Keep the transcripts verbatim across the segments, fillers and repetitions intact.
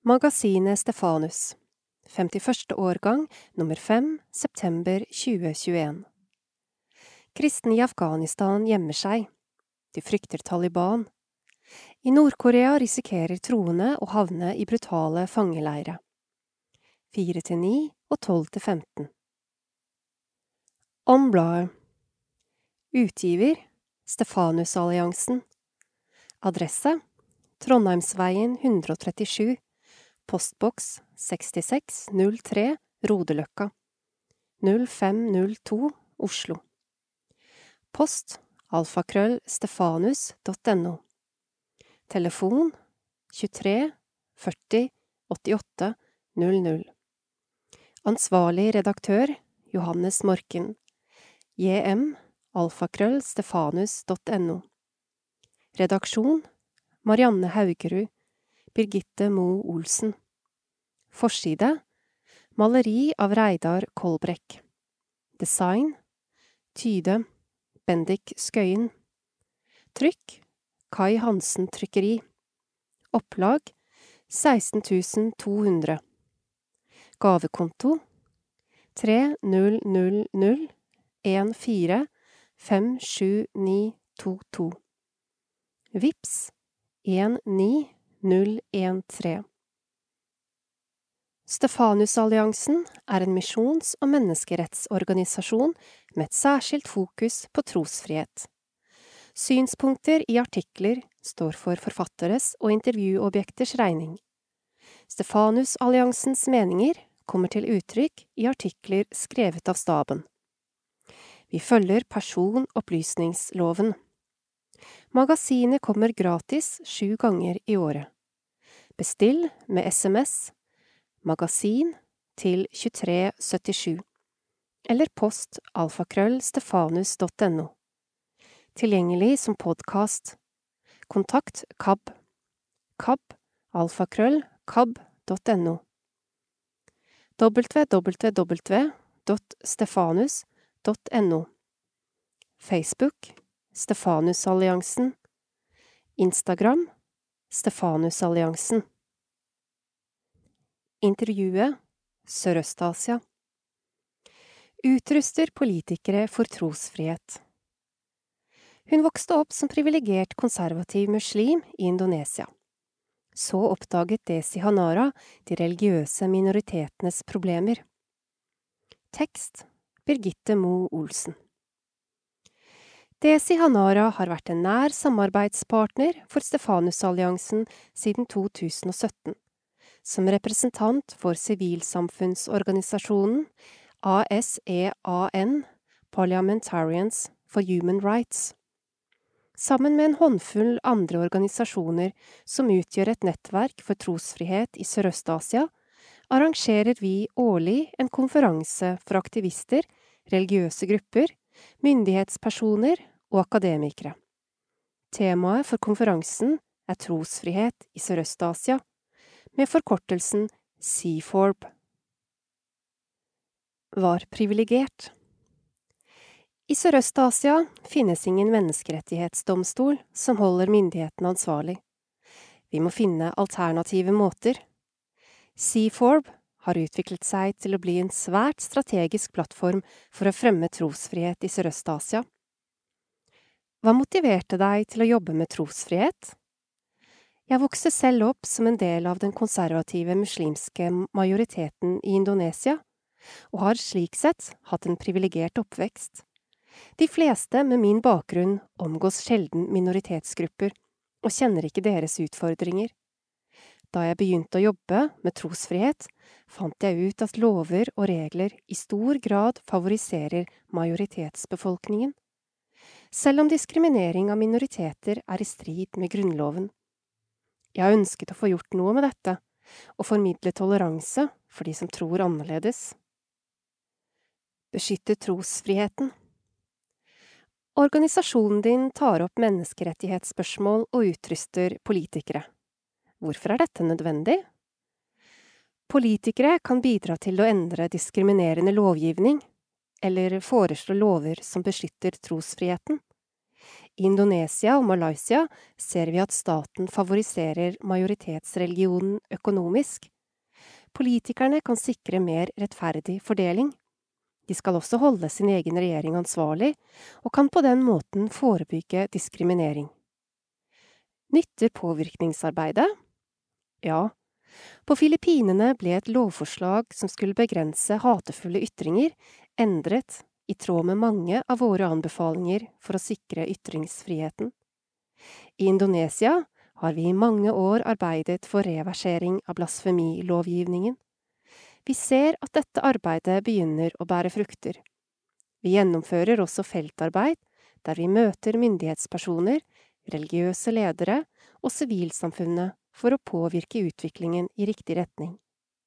Magasinet Stefanus, femtiførste årgang, nummer fem, september tjue tjueen. Kristne i Afghanistan gjemmer seg. De frykter Taliban. I Nord-Korea risikerer troende å havne i brutale fangeleire. fire til ni og tolv til femten. Om bladet. Utgiver Stefanusalliansen. Adresse Trondheimsveien hundre og trettisju, postboks sekstiseks null tre, Rodeløkka, null fem null to, Oslo. Post alfakrøll stefanus punktum no. Telefon tjuetre førti åttiåtte null null. Ansvarlig redaktør Johannes Morken. jm alfakrøll stefanus punktum no. Redaksjon Marianne Haugerud, Birgitte Mo Olsen. Forside Maleri av Reidar Kolbrekk. Design Tyde Bendik Skøyen. Trykk Kai Hansen Trykkeri. Opplag seksten tusen to hundre. Gavekonto tre null null null en fire fem sju ni to to. Vips en ni null en tre. Stefanusalliansen er en misjons- og menneskerettsorganisasjon med et særskilt fokus på trosfrihet. Synspunkter i artikler står for forfatteres og intervjuobjekters regning. Stefanusalliansens meninger kommer til uttrykk i artikler skrevet av staben. Vi følger personopplysningsloven. Magasinet kommer gratis sju ganger i året. Bestill med sms, magasin til tjuetre syttisju, eller post alfakrøll stefanus punktum no. Tilgjengelig som podcast. Kontakt K A B. K A B, alfakrøll, kab punktum no. w w w punktum stefanus punktum no. Facebook Stefanusalliansen. Instagram Stefanusalliansen. Intervjuet Sørøst-Asia. Utruster politikere for trosfrihet. Hun vokste opp som privilegert konservativ muslim i Indonesia. Så oppdaget Desi Hanara de religiøse minoritetenes problemer. Tekst Birgitte Mo Olsen. Desi Hanara har vært en nær samarbeidspartner for Stefanusalliansen siden to tusen og sytten, som representant for sivilsamfunnsorganisasjonen A S E A N, Parliamentarians for Human Rights. Sammen med en håndfull andre organisasjoner som utgjør et nettverk for trosfrihet i Sørøst-Asia, arrangerer vi årlig en konferanse for aktivister, religiøse grupper, myndighetspersoner og akademikere. Temaet for konferansen er trosfrihet i Sørøst-Asia, med forkortelsen C F O R B. Var privilegert. I Sørøst-Asia finnes ingen menneskerettighetsdomstol som holder myndighetene ansvarlig. Vi må finne alternative måter. C F O R B har utviklet seg til å bli en svært strategisk plattform for å fremme trosfrihet i Sørøst-Asia. Hva motiverte deg til å jobbe med trosfrihet? Jeg vokste selv opp som en del av den konservative muslimske majoriteten i Indonesia, og har slik sett hatt en privilegert oppvekst. De fleste med min bakgrunn omgås sjelden minoritetsgrupper, og kjenner ikke deres utfordringer. Da jeg begynte å jobbe med trosfrihet, fant jeg ut at lover og regler i stor grad favoriserer majoritetsbefolkningen, selv om diskriminering av minoriteter er i strid med grunnloven. Jeg har ønsket å få gjort noe med dette, og formidle toleranse for de som tror annerledes. Beskytte trosfriheten. Organisasjonen din tar opp menneskerettighetsspørsmål og utruster politikere. Hvorfor er dette nødvendig? Politikere kan bidra til å endre diskriminerende lovgivning, eller foreslå lover som beskytter trosfriheten. I Indonesia og Malaysia ser vi at staten favoriserer majoritetsreligionen økonomisk. Politikerne kan sikre mer rettferdig fordeling. De skal også holde sin egen regjering ansvarlig, og kan på den måten forebygge diskriminering. Nytter påvirkningsarbeidet? Ja. På Filippinene ble et lovforslag som skulle begrense hatefulle ytringer, endret i tråd med mange av våre anbefalinger for å sikre ytringsfriheten. I Indonesia har vi i mange år arbeidet for reversering av blasfemilovgivningen. Vi ser at dette arbeidet begynner å bære frukter. Vi gjennomfører også feltarbeid, der vi møter myndighetspersoner, religiøse ledere og sivilsamfunnet for å påvirke utviklingen i riktig retning.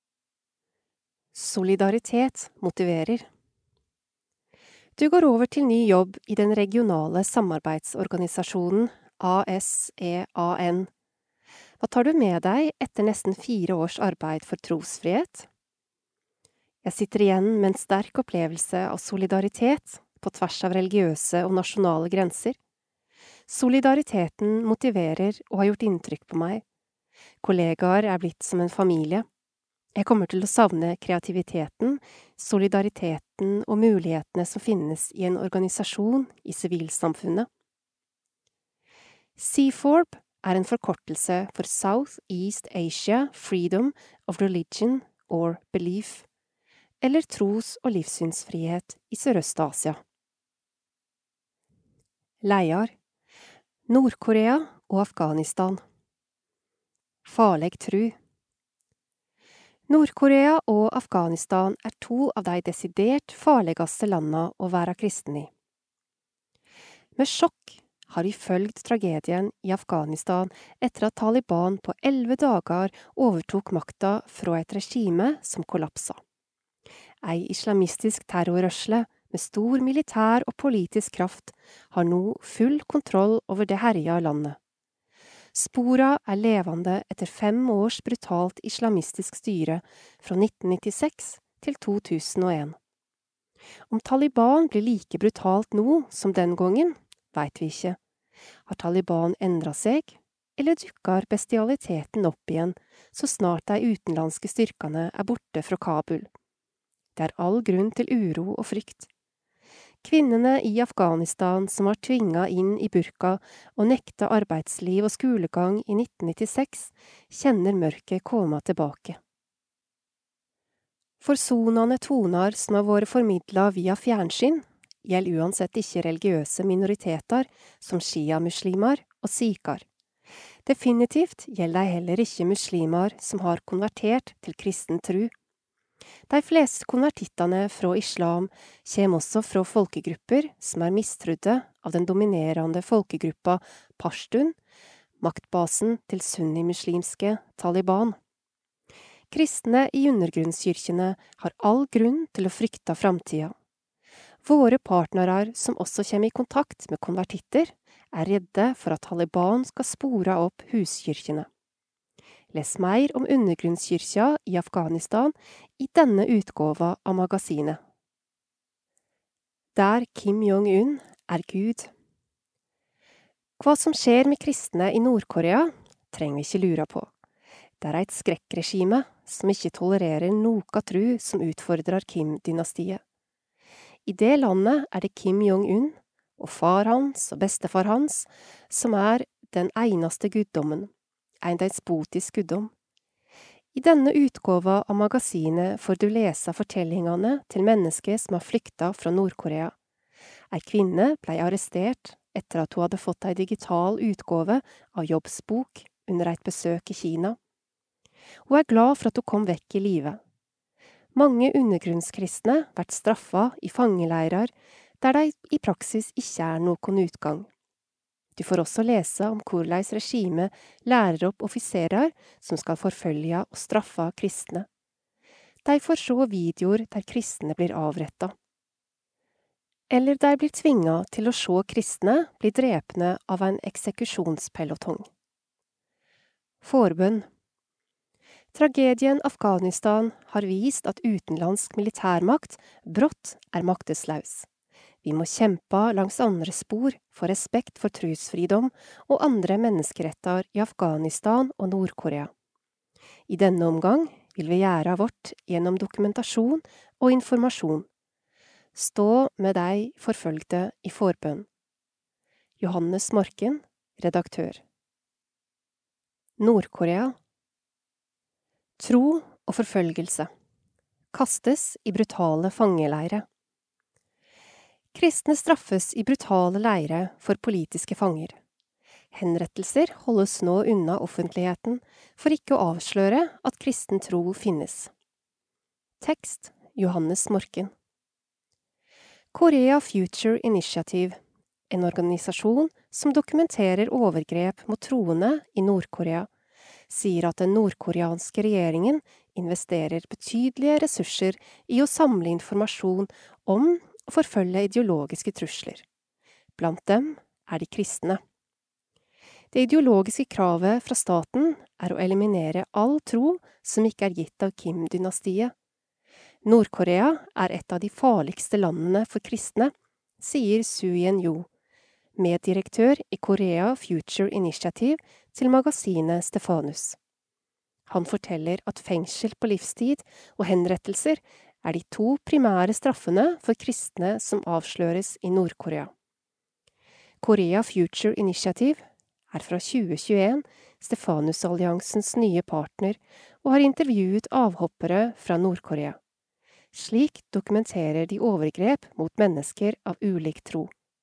Solidaritet motiverer. Du går over til ny jobb i den regionale samarbeidsorganisasjonen A S E A N. Hva tar du med deg etter nesten fire års arbeid for trosfrihet? Jeg sitter igjen med en sterk opplevelse av solidaritet på tvers av religiøse og nasjonale grenser. Solidariteten motiverer og har gjort inntrykk på meg. Kollegaer er blitt som en familie. Jeg kommer til å savne kreativiteten, solidariteten og mulighetene som finnes i en organisasjon i sivilsamfunnet. C F O R B er en forkortelse for South East Asia Freedom of Religion or Belief, eller tros- og livssynsfrihet i Sørøst-Asia. Leiar. Nord-Korea og Afghanistan. Farleg tru. Nord-Korea og Afghanistan er to av de desidert farligaste landa å være kristen i. Med sjokk har vi følgt tragedien i Afghanistan etter at Taliban på elleve dager overtok makta fra et regime som kollapsa. Ei islamistisk terrorrørsle med stor militær og politisk kraft har nå full kontroll over det herja landet. Spora er levende etter fem års brutalt islamistisk styre fra nitten nittiseks til to tusen og en. Om Taliban blir like brutalt nå som den gangen, vet vi ikke. Har Taliban endret seg, eller dukker bestialiteten opp igjen så snart de utenlandske styrkene er borte fra Kabul? Det er all grunn til uro og frykt. Kvinnene i Afghanistan som var tvinget inn i burka og nekta arbeidsliv og skolegang i nitten nittiseks, kjenner mørket komme tilbake. Forsonende toner som har vært formidlet via fjernsyn, gjelder uansett ikke religiøse minoriteter som shia-muslimer og sikar. Definitivt gjelder de heller ikke muslimer som har konvertert til kristen tru. De fleste konvertittene fra islam kommer også fra folkegrupper som er mistrudde av den dominerende folkegruppa Pashtun, maktbasen til sunnimuslimske Taliban. Kristne i undergrunnskirkene har all grunn til å frykte framtida. Våre partnere som også kommer i kontakt med konvertitter, er redde for at Taliban skal spore opp huskirkene. Les mer om undergrunnskirka i Afghanistan i denne utgåva av magasinet. Der Kim Jong-un er Gud. Hva som skjer med kristne i Nord-Korea, trenger vi ikke lure på. Det er et skrekkregime som ikke tolererer noe tru som utfordrer Kim-dynastiet. I det landet er det Kim Jong-un og far hans og bestefar hans som er den eneste guddommen, en despotisk guddom. I denne utgåva av magasinet får du lese fortellingene til mennesker som har flykta fra Nord-Korea. Ei kvinne ble arrestert etter at hun hadde fått ei digital utgåve av Jobs bok under et besøk i Kina. Hun er glad for at hun kom vekk i live. Mange undergrunnskristne blir straffa i fangeleirer, der de i praksis ikke er noen utgang. Du får også lese om hvordan regimet lærer opp offiserer som skal forfølge og straffe kristne. De får se videoer der kristne blir avrettet. Eller de blir tvinget til å se kristne bli drepne av en eksekusjonspelotong. Forbønn. Tragedien Afghanistan har vist at utenlandsk militærmakt brått er maktesløs. Vi må kjempe langs andre spor for respekt for trosfridom og andre menneskeretter i Afghanistan og Nord-Korea. I denne omgang vil vi gjøre vårt gjennom dokumentasjon og informasjon. Stå med deg forfølgte i forbønn. Johannes Morken, redaktør. Nord-Korea. Tro og forfølgelse. Kastes i brutale fangeleire. Kristne straffes i brutale leire for politiske fanger. Henrettelser holdes nå unna offentligheten for ikke å avsløre at kristen tro finnes. Tekst Johannes Morken. Korea Future Initiative, en organisasjon som dokumenterer overgrep mot troende i Nord-Korea, sier at den nordkoreanske regjeringen investerer betydelige ressurser i å samle informasjon om og forfølge ideologiske trusler. Blant dem er de kristne. Det ideologiske kravet fra staten er å eliminere all tro som ikke er gitt av Kim-dynastiet. Nord-Korea er et av de farligste landene for kristne, sier Su Yen-jo, meddirektør i Korea Future Initiative til magasinet Stefanus. Han forteller at fengsel på livstid og henrettelser er de to primære straffene for kristne som avsløres i Nord-Korea. Korea Future Initiative er fra tjue tjueen Stefanus-alliansens nye partner og har intervjuet avhoppere fra Nord-Korea. Slik dokumenterer de overgrep mot mennesker av ulik tro.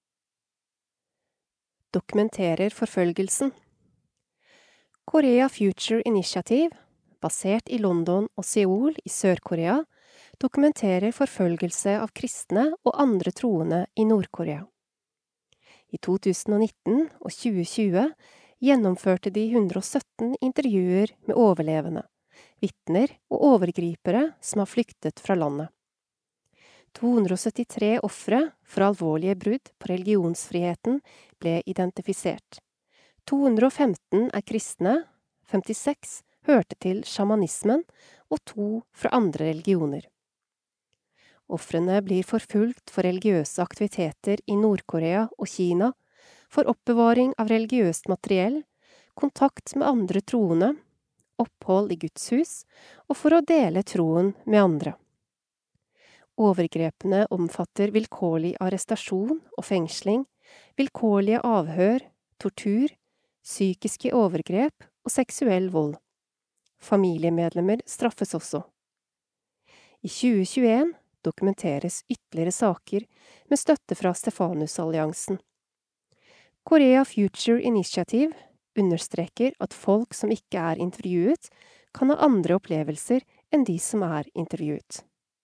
Dokumenterer forfølgelsen. Korea Future Initiative, basert i London og Seoul i Sør-Korea, dokumenterer forfølgelse av kristne og andre troende i Nord-Korea. I to tusen nitten og tjue tjue gjennomførte de hundre og sytten intervjuer med overlevende, vitner og overgripere som har flyktet fra landet. to hundre og syttitre ofre for alvorlige brudd på religionsfriheten ble identifisert. to hundre og femten er kristne, femtiseks hørte til sjamanismen og to fra andre religioner. Ofrene blir forfulgt for religiøse aktiviteter i Nord-Korea og Kina, for oppbevaring av religiøst materiell, kontakt med andre troende, opphold i Guds hus og for å dele troen med andre. Overgrepene omfatter vilkårlig arrestasjon og fengsling, vilkårlige avhør, tortur, psykiske overgrep og seksuell vold. Familiemedlemmer straffes også. I tjue tjueen dokumenteres ytterligere saker med støtte fra Stefanus-alliansen. Korea Future Initiative understreker at folk som ikke er intervjuet, kan ha andre opplevelser enn de som er intervjuet.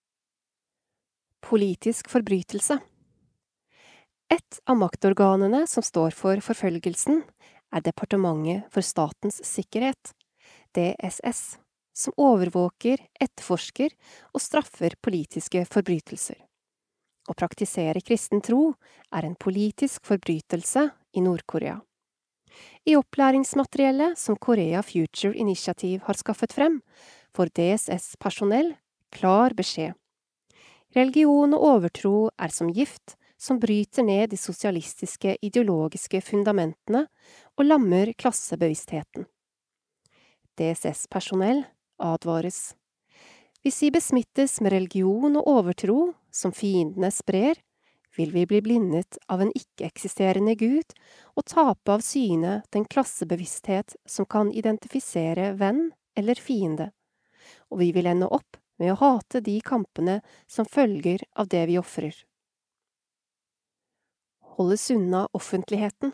Politisk forbrytelse. Et av maktorganene som står for forfølgelsen er Departementet for statens sikkerhet, D S S, som overvåker, etterforsker og straffer politiske forbrytelser. Å praktisere kristen tro er en politisk forbrytelse i Nord-Korea. I opplæringsmateriellet som Korea Future Initiative har skaffet frem, får D S S-personell klar beskjed. Religion og overtro er som gift som bryter ned de sosialistiske ideologiske fundamentene og lammer klassebevisstheten. D S S-personell advares. Hvis vi besmittes med religion og overtro som fiendene sprer, vil vi bli blindet av en ikke-eksisterende Gud og tape av syne den klassebevissthet som kan identifisere venn eller fiende, og vi vil ende opp med å hate de kampene som følger av det vi offrer. Holdes unna offentligheten.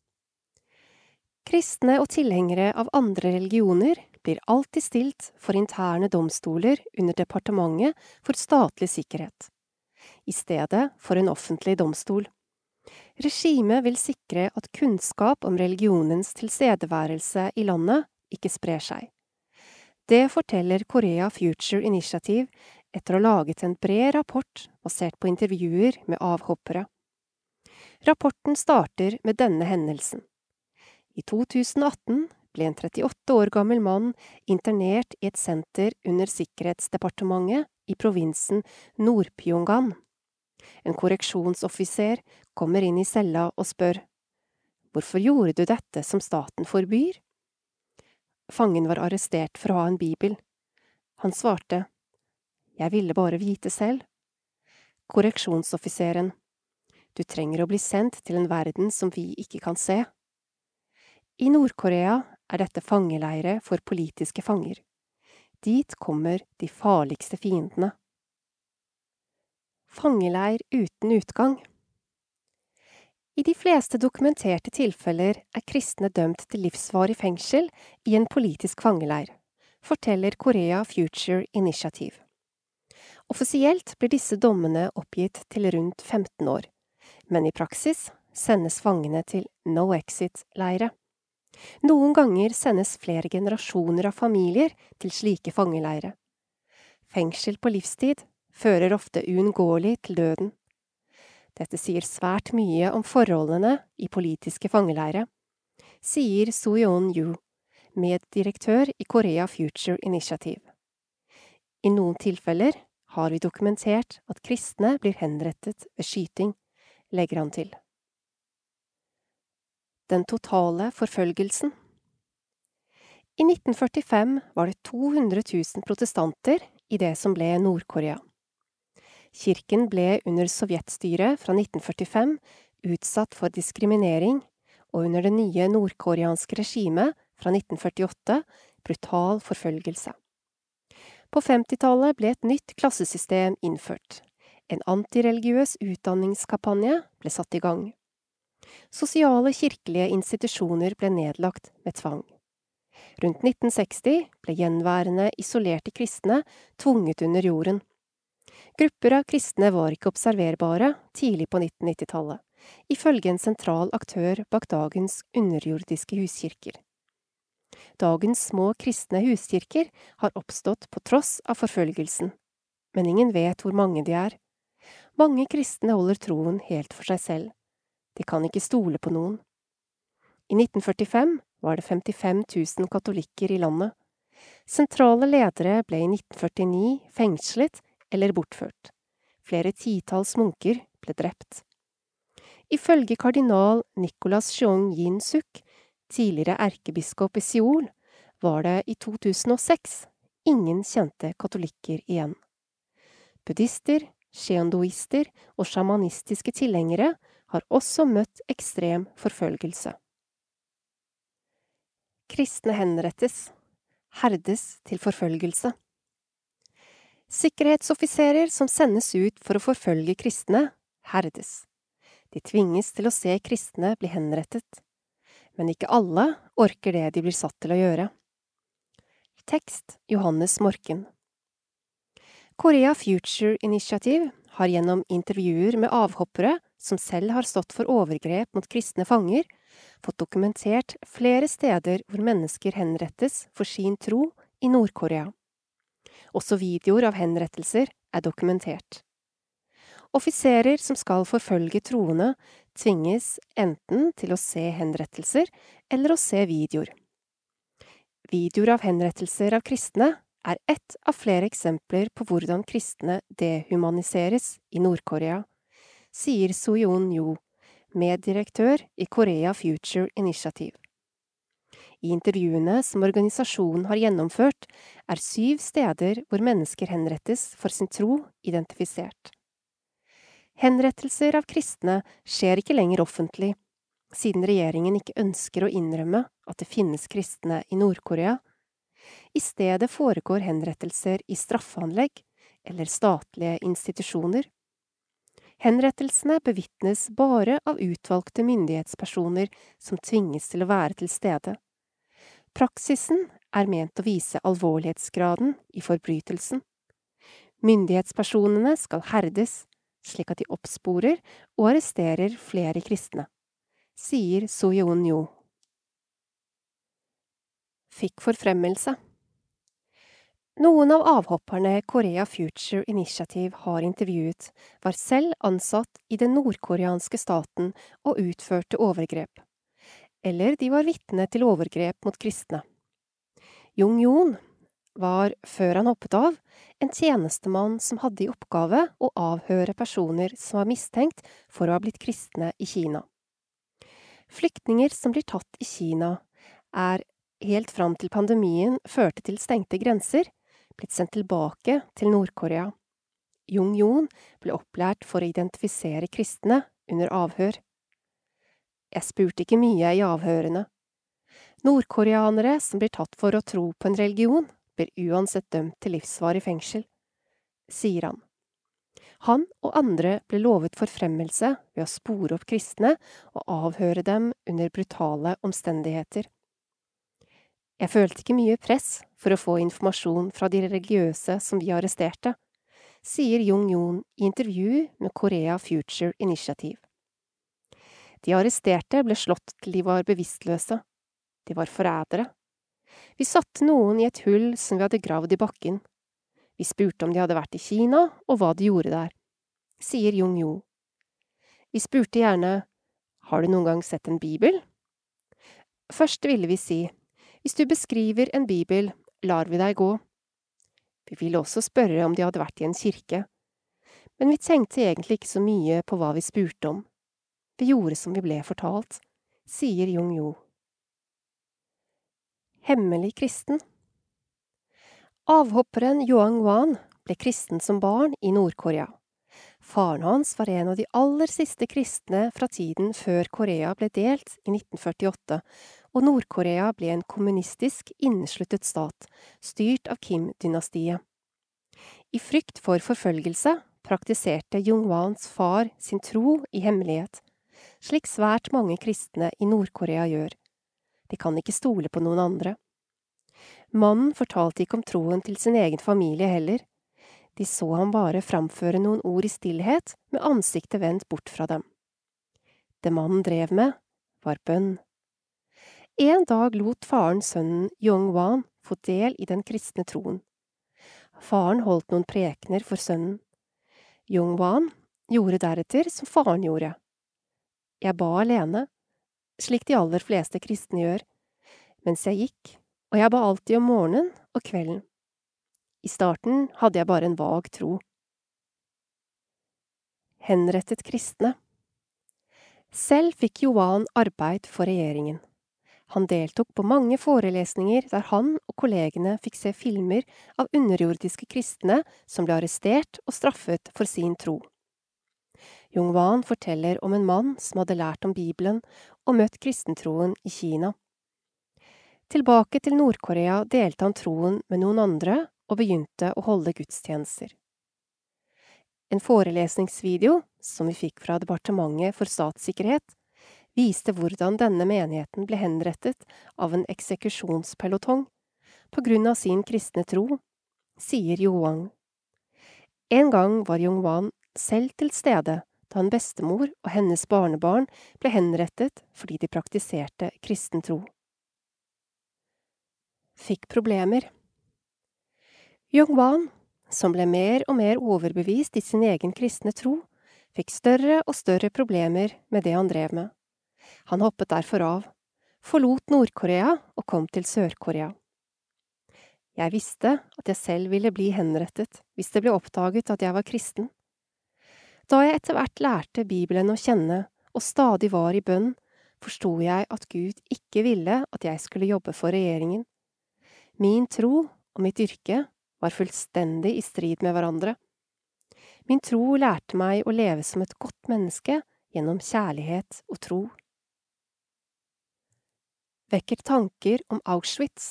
Kristne og tilhengere av andre religioner blir alltid stilt for interne domstoler under Departementet for statlig sikkerhet, i stedet for en offentlig domstol. Regimet vil sikre at kunnskap om religionens tilstedeværelse i landet ikke sprer seg. Det forteller Korea Future Initiative etter å ha laget en bred rapport basert på intervjuer med avhoppere. Rapporten starter med denne hendelsen. I to tusen atten ble en trettiåtte år gammel mann internert i et senter under Sikkerhetsdepartementet i provinsen Nord-Pyongan. En korreksjonsoffiser kommer inn i cella og spør, «Hvorfor gjorde du dette som staten forbyr?» Fangen var arrestert for å ha en bibel. Han svarte, «Jeg ville bare vite selv.» Korreksjonsoffiseren, «Du trenger å bli sendt til en verden som vi ikke kan se.» I Nord-Korea er dette fangeleire for politiske fanger. Dit kommer de farligste fiendene. Fangeleir uten utgang. I de fleste dokumenterte tilfeller er kristne dømt til livsvarig fengsel i en politisk fangeleir, forteller Korea Future Initiative. Offisielt blir disse dommene oppgitt til rundt femten år, men i praksis sendes fangene til No Exit-leire. Noen ganger sendes flere generasjoner av familier til slike fangeleire. Fengsel på livstid fører ofte uunngåelig til døden. Dette sier svært mye om forholdene i politiske fangeleire, sier Soo-yeon Yu, meddirektør i Korea Future Initiative. I noen tilfeller har vi dokumentert at kristne blir henrettet ved skyting, legger han til. Den totale forfølgelsen. I nitten førtifem var det to hundre tusen protestanter i det som ble Nord-Korea. Kirken ble under sovjetstyret fra nitten førtifem utsatt for diskriminering, og under det nye nordkoreanske regimet fra nitten førtiåtte brutal forfølgelse. På femtitallet ble et nytt klassesystem innført. En antireligiøs utdanningskampanje ble satt i gang. Sosiale kirkelige institusjoner ble nedlagt med tvang. Rundt nitten seksti ble gjenværende isolerte kristne tvunget under jorden. Grupper av kristne var ikke observerbare tidlig på nitten nittitallet, ifølge en sentral aktør bak dagens underjordiske huskirker. Dagens små kristne huskirker har oppstått på tross av forfølgelsen, men ingen vet hvor mange de er. Mange kristne holder troen helt for seg selv. De kan ikke stole på noen. I nitten førtifem var det femtifem tusen katolikker i landet. Sentrale ledere ble i nitten førtini fengslet eller bortført. Flere titalls munker ble drept. Ifølge kardinal Nicholas Cheong-Jin-suk, tidligere erkebiskop i Seoul, var det i to tusen og seks ingen kjente katolikker igjen. Buddhister, sjeondoister og sjamanistiske tilhengere har også møtt ekstrem forfølgelse. Kristne henrettes, herdes til forfølgelse. Sikkerhetsoffiserer som sendes ut for å forfølge kristne, herdes. De tvinges til å se kristne bli henrettet. Men ikke alle orker det de blir satt til å gjøre. Tekst Johannes Morken. Korea Future Initiative har gjennom intervjuer med avhoppere som selv har stått for overgrep mot kristne fanger, fått dokumentert flere steder hvor mennesker henrettes for sin tro i Nord-Korea. Også videoer av henrettelser er dokumentert. Offiserer som skal forfølge troende, tvinges enten til å se henrettelser eller å se videoer. Videoer av henrettelser av kristne er ett av flere eksempler på hvordan kristne dehumaniseres i Nord-Korea, sier Soo-yeon Yu, meddirektør i Korea Future Initiative. I intervjuene som organisasjonen har gjennomført, er syv steder hvor mennesker henrettes for sin tro identifisert. Henrettelser av kristne skjer ikke lenger offentlig, siden regjeringen ikke ønsker å innrømme at det finnes kristne i Nord-Korea. I stedet foregår henrettelser i straffeanlegg eller statlige institusjoner. Henrettelsene bevitnes bare av utvalgte myndighetspersoner som tvinges til å være til stede. Praksisen er ment å vise alvorlighetsgraden i forbrytelsen. Myndighetspersonene skal herdes, slik at de oppsporer og arresterer flere kristne, sier Soo-yeon Yu. Fikk forfremmelse. Noen av avhopperne Korea Future Initiative har intervjuet, var selv ansatt i den nordkoreanske staten og utførte overgrep. Eller de var vitne til overgrep mot kristne. Jung-Yoon var, før han hoppet av, en tjenestemann som hadde i oppgave å avhøre personer som var mistenkt for å ha blitt kristne i Kina. Flyktninger som blir tatt i Kina, er, helt fram til pandemien førte til stengte grenser, blitt sendt tilbake til Nord-Korea. Jung-Joon ble opplært for å identifisere kristne under avhør. Jeg spurte ikke mye i avhørene. Nordkoreanere som blir tatt for å tro på en religion, blir uansett dømt til livsvarig fengsel, sier han. Han og andre ble lovet forfremmelse ved å spore opp kristne og avhøre dem under brutale omstendigheter. Jeg følte ikke mye press for å få informasjon fra de religiøse som vi arresterte, sier Jung-Joon i intervju med Korea Future Initiative. De arresterte ble slått til de var bevisstløse. De var forrædere. Vi satte noen i et hull som vi hadde gravd i bakken. Vi spurte om de hadde vært i Kina, og hva de gjorde der, sier Jung-Jo. Vi spurte gjerne, har du noen gang sett en bibel? Først ville vi si, hvis du beskriver en bibel, lar vi deg gå. Vi ville også spørre om de hadde vært i en kirke, men vi tenkte egentlig ikke så mye på hva vi spurte om. Vi gjorde som vi ble fortalt, sier Jung-Jo. Hemmelig kristen. Avhopperen Yoang Wan ble kristen som barn i Nord-Korea. Faren hans var en av de aller siste kristne fra tiden før Korea ble delt i nitten førtiåtte, og Nord-Korea ble en kommunistisk innesluttet stat, styrt av Kim-dynastiet. I frykt for forfølgelse praktiserte Jung-Wans far sin tro i hemmelighet, slik svært mange kristne i Nord-Korea gjør. De kan ikke stole på noen andre. Mannen fortalte ikke om troen til sin egen familie heller. De så ham bare framføre noen ord i stillhet med ansiktet vendt bort fra dem. Det mannen drev med, var bønn. En dag lot faren sønnen Yong-Wan få del i den kristne troen. Faren holdt noen prekener for sønnen. Yong-Wan gjorde deretter som faren gjorde. Jeg ba alene, slik de aller fleste kristne gjør, mens jeg gikk, og jeg ba alltid om morgenen og kvelden. I starten hadde jeg bare en vag tro. Henrettet kristne. Selv fikk Yoan arbeid for regjeringen. Han deltok på mange forelesninger der han og kollegene fikk se filmer av underjordiske kristne som ble arrestert og straffet for sin tro. Jung-Wan forteller om en mann som hadde lært om Bibelen og møtt kristentroen i Kina. Tilbake til Nord-Korea delte han troen med noen andre og begynte å holde gudstjenester. En forelesningsvideo, som vi fikk fra Departementet for statssikkerhet, viste hvordan denne menigheten ble henrettet av en eksekusjonspelotong på grunn av sin kristne tro, sier Yoang. En gang var Jung-Wan selv til stede da en bestemor og hennes barnebarn ble henrettet fordi de praktiserte kristen tro. Fikk problemer. Jung-Wan, som ble mer og mer overbevist i sin egen kristne tro, fikk større og større problemer med det han drev med. Han hoppet derfor av, forlot Nord-Korea og kom til Sør-Korea. Jeg visste at jeg selv ville bli henrettet hvis det ble oppdaget at jeg var kristen. Da jeg etter hvert lærte Bibelen å kjenne og stadig var i bønn, forstod jeg at Gud ikke ville at jeg skulle jobbe for regjeringen. Min tro og mitt yrke var fullstendig i strid med hverandre. Min tro lærte meg å leve som et godt menneske gjennom kjærlighet og tro. Vekker tanker om Auschwitz.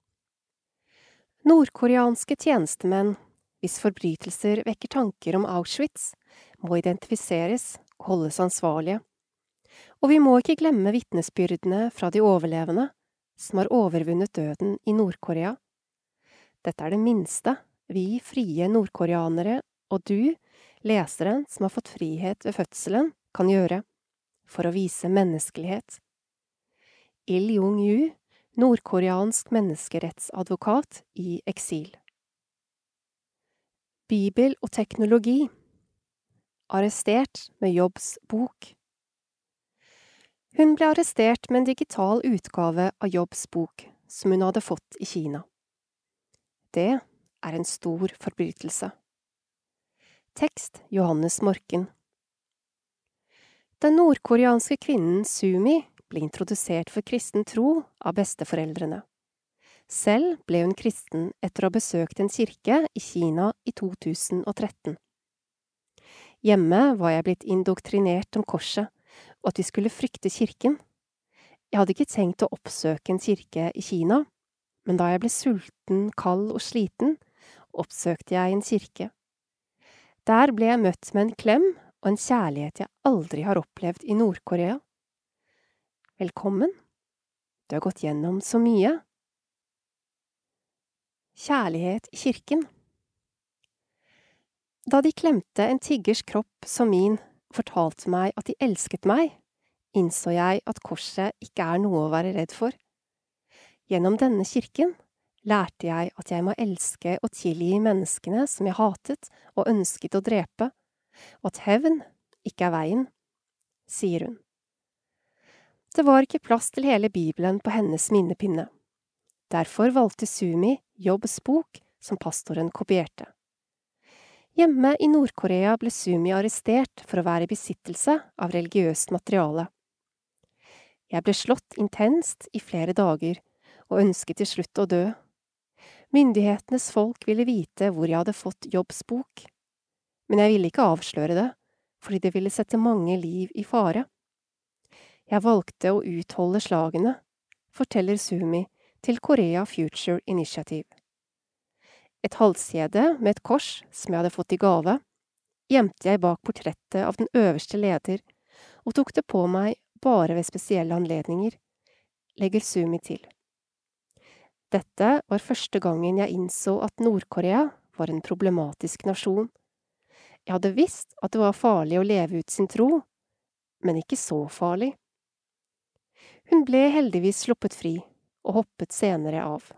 Nordkoreanske tjenestemenn, hvis forbrytelser vekker tanker om Auschwitz, må identifiseres og holdes ansvarlige. Og vi må ikke glemme vitnesbyrdene fra de overlevende, som har overvunnet døden i Nord-Korea. Dette er det minste vi frie nordkoreanere og du, leseren som har fått frihet ved fødselen, kan gjøre, for å vise menneskelighet. Il Jung-Ju, nordkoreansk menneskerettsadvokat i eksil. Bibel og teknologi. Arrestert med Jobs bok. Hun ble arrestert med en digital utgave av Jobs bok, som hun hadde fått i Kina. det er en stor forbrytelse. Tekst Johannes Morken. Den nordkoreanske kvinnen Sumi ble introdusert for kristen tro av besteforeldrene. Selv ble hun kristen etter å ha besøkt en kirke i Kina i to tusen og tretten. Hjemme var jeg blitt indoktrinert om korset, og at vi skulle frykte kirken. Jeg hadde ikke tenkt å oppsøke en kirke i Kina, men da jeg ble sulten, kald og sliten, oppsøkte jeg en kirke. Der ble jeg møtt med en klem og en kjærlighet jeg aldri har opplevd i Nord-Korea. Velkommen. Du har gått gjennom så mye. Kjærlighet i kirken. Da de klemte en tiggers kropp som min, fortalte meg at de elsket meg, innså jeg at korset ikke er noe å være redd for. Gjennom denne kirken lærte jeg at jeg må elske og tilgi menneskene som jeg hatet og ønsket å drepe, og at hevn ikke er veien, sier hun. Det var ikke plass til hele Bibelen på hennes minnepinne. Derfor valgte Sumi Jobbs bok som pastoren kopierte. Hjemme i Nord-Korea ble Sumi arrestert for å være i besittelse av religiøst materiale. Jeg ble slått intenst i flere dager, og ønsket til slutt å dø. Myndighetenes folk ville vite hvor jeg hadde fått Jobbs bok, men jeg ville ikke avsløre det, fordi det ville sette mange liv i fare. Jeg valgte å utholde slagene, forteller Sumi til Korea Future Initiative. Et halskjede med et kors som jeg hadde fått i gave, gjemte jeg bak portrettet av den øverste leder, og tok det på meg bare ved spesielle anledninger, legger Sumi til. Dette var første gangen jeg innså at Nord-Korea var en problematisk nasjon. Jeg hadde visst at det var farlig å leve ut sin tro, men ikke så farlig. Hun ble heldigvis sluppet fri, og hoppet senere av.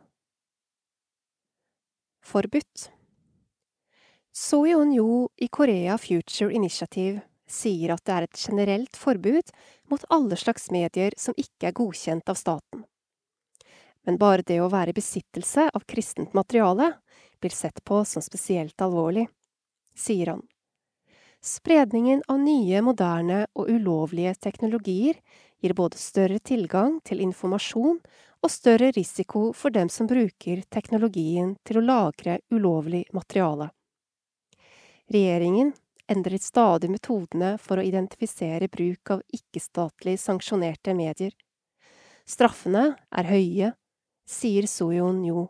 Forbudt. Soyeon-jo i Korea Future Initiative sier at det er et generelt forbud mot alle slags medier som ikke er godkjent av staten. Men bare det å være i besittelse av kristent materiale blir sett på som spesielt alvorlig, sier han. Spredningen av nye, moderne og ulovlige teknologier gir både større tilgang til informasjon og større risiko for dem som bruker teknologien til å lagre ulovlig materiale. Regjeringen endret stadig metodene for å identifisere bruk av ikke-statlig sanksjonerte medier. Straffene er høye, sier Soyeon-jo.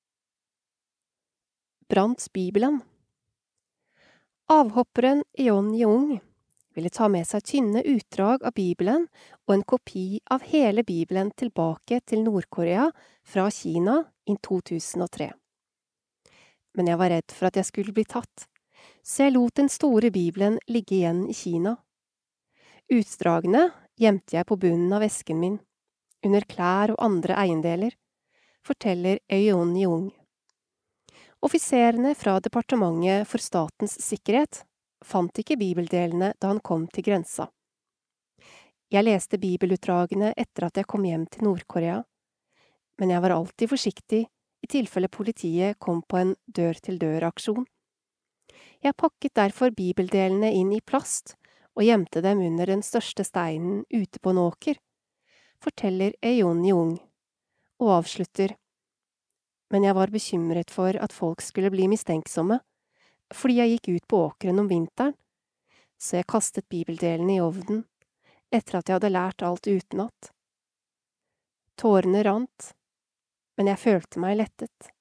Brant Bibelen. Avhopperen Eon Yeung ville ta med seg tynne utdrag av Bibelen og en kopi av hele Bibelen tilbake til Nord-Korea fra Kina i to tusen og tre. Men jeg var redd for at jeg skulle bli tatt, så jeg lot den store Bibelen ligge igjen i Kina. Utdragene gjemte jeg på bunnen av esken min, under klær og andre eiendeler, forteller Eon Yeung. Offiserene fra Departementet for statens sikkerhet fant ikke bibeldelene da han kom til grensa. Jeg leste bibelutdragene etter at jeg kom hjem til Nord-Korea, men jeg var alltid forsiktig i tilfelle politiet kom på en dør-til-dør-aksjon. Jeg pakket derfor bibeldelene inn i plast og gjemte dem under den største steinen ute på en åker, forteller Eon Yeung, og avslutter. Men jeg var bekymret for at folk skulle bli mistenksomme, fordi jeg gikk ut på åkeren om vinteren, så jeg kastet bibeldelene i ovnen, etter at jeg hadde lært alt utenat. Tårene rant, men jeg følte meg lettet.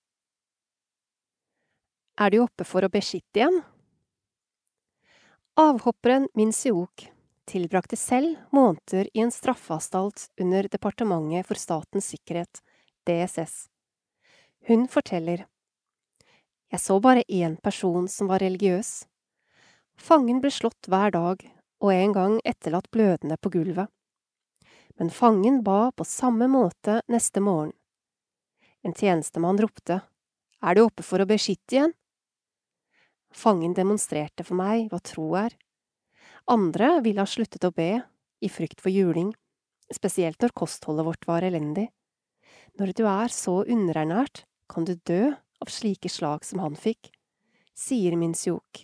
Er du oppe for å beskytte igjen? Avhopperen Min Seok tilbrakte selv måneder i en straffeanstalt under Departementet for statens sikkerhet, D S S. Hun forteller, «Jeg så bare én person som var religiøs. Fangen ble slått hver dag, og en gang etterlatt blødende på gulvet. Men fangen ba på samme måte neste morgen. En tjenestemann ropte, «Er du oppe for å beskytte igjen?» Fangen demonstrerte for meg hva tro er. Andre ville ha sluttet å be, i frykt for juling, spesielt når kostholdet vårt var elendig. Når du er så underernært, kan du dø av slike slag som han fikk, sier Min Seok.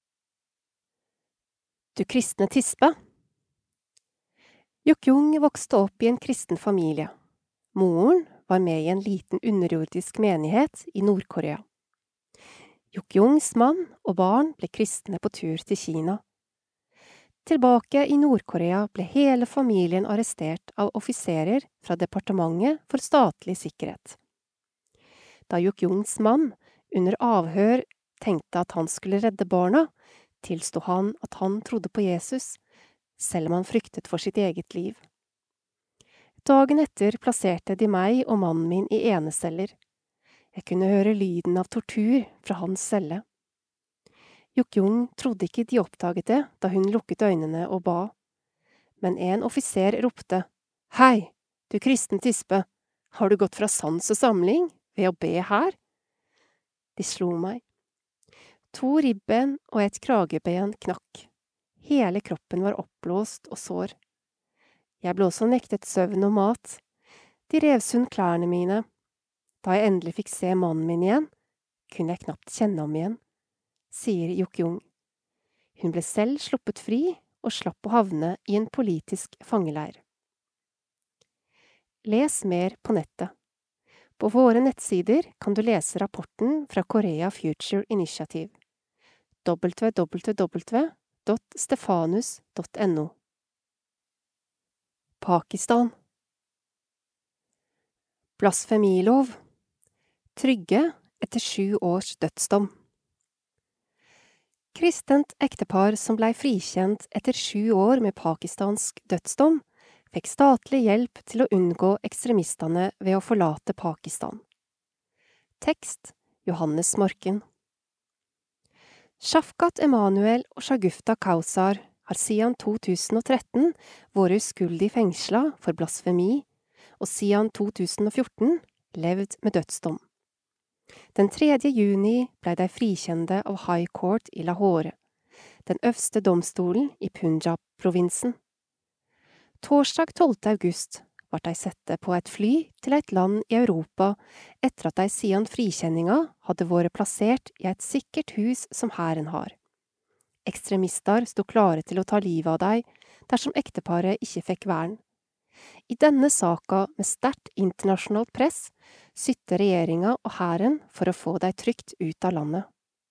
Du kristne tispe. Juk-jung vokste opp i en kristen familie. Moren var med i en liten underjordisk menighet i Nord-Korea. Juk-jungs mann og barn ble kristne på tur til Kina. Tilbake i Nord-Korea ble hele familien arrestert av offiserer fra Departementet for statlig sikkerhet. Da Juk-jungs mann under avhør tenkte at han skulle redde barna, tilsto han at han trodde på Jesus, selv om han fryktet for sitt eget liv. Dagen etter plasserte de meg og mannen min i eneceller. Jeg kunne høre lyden av tortur fra hans celle. Juk-jung trodde ikke de oppdaget det da hun lukket øynene og ba. Men en offiser ropte, «Hei, du kristen tispe, har du gått fra sans og samling ved å be her?» De slo meg. To ribben og et krageben knakk. Hele kroppen var oppblåst og sår. Jeg ble også nektet søvn og mat. De rev sund klærne mine. Da jeg endelig fikk se mannen min igjen, kunne jeg knapt kjenne ham igjen, sier Juk-jung. Hun ble selv sluppet fri og slapp å havne i en politisk fangeleir. Les mer på nettet. På våre nettsider kan du lese rapporten fra Korea Future Initiative. w w w punktum stefanus punktum no Pakistan. Blasfemilov. Trygge etter sju års dødsdom. Kristent ektepar som blei frikjent etter sju år med pakistansk dødsdom, fikk statlig hjelp til å unngå ekstremistene ved å forlate Pakistan. Tekst Johannes Morken. Shafkat Emanuel og Shagufta Kausar har siden to tusen og tretten vært uskyldig fengsla for blasfemi, og siden to tusen og fjorten levd med dødsdom. Den tredje juni ble de frikjente av High Court i Lahore, den øverste domstolen i Punjab-provinsen. Torsdag tolvte august ble de sette på et fly til et land i Europa etter at de siden frikjenninga hadde vært plassert i et sikkert hus som hæren har. Ekstremister sto klare til å ta livet av dem dersom ekteparet ikke fikk vern. I denne saka med sterkt internasjonalt press sytte regjeringa og hæren for å få dem trygt ut av landet.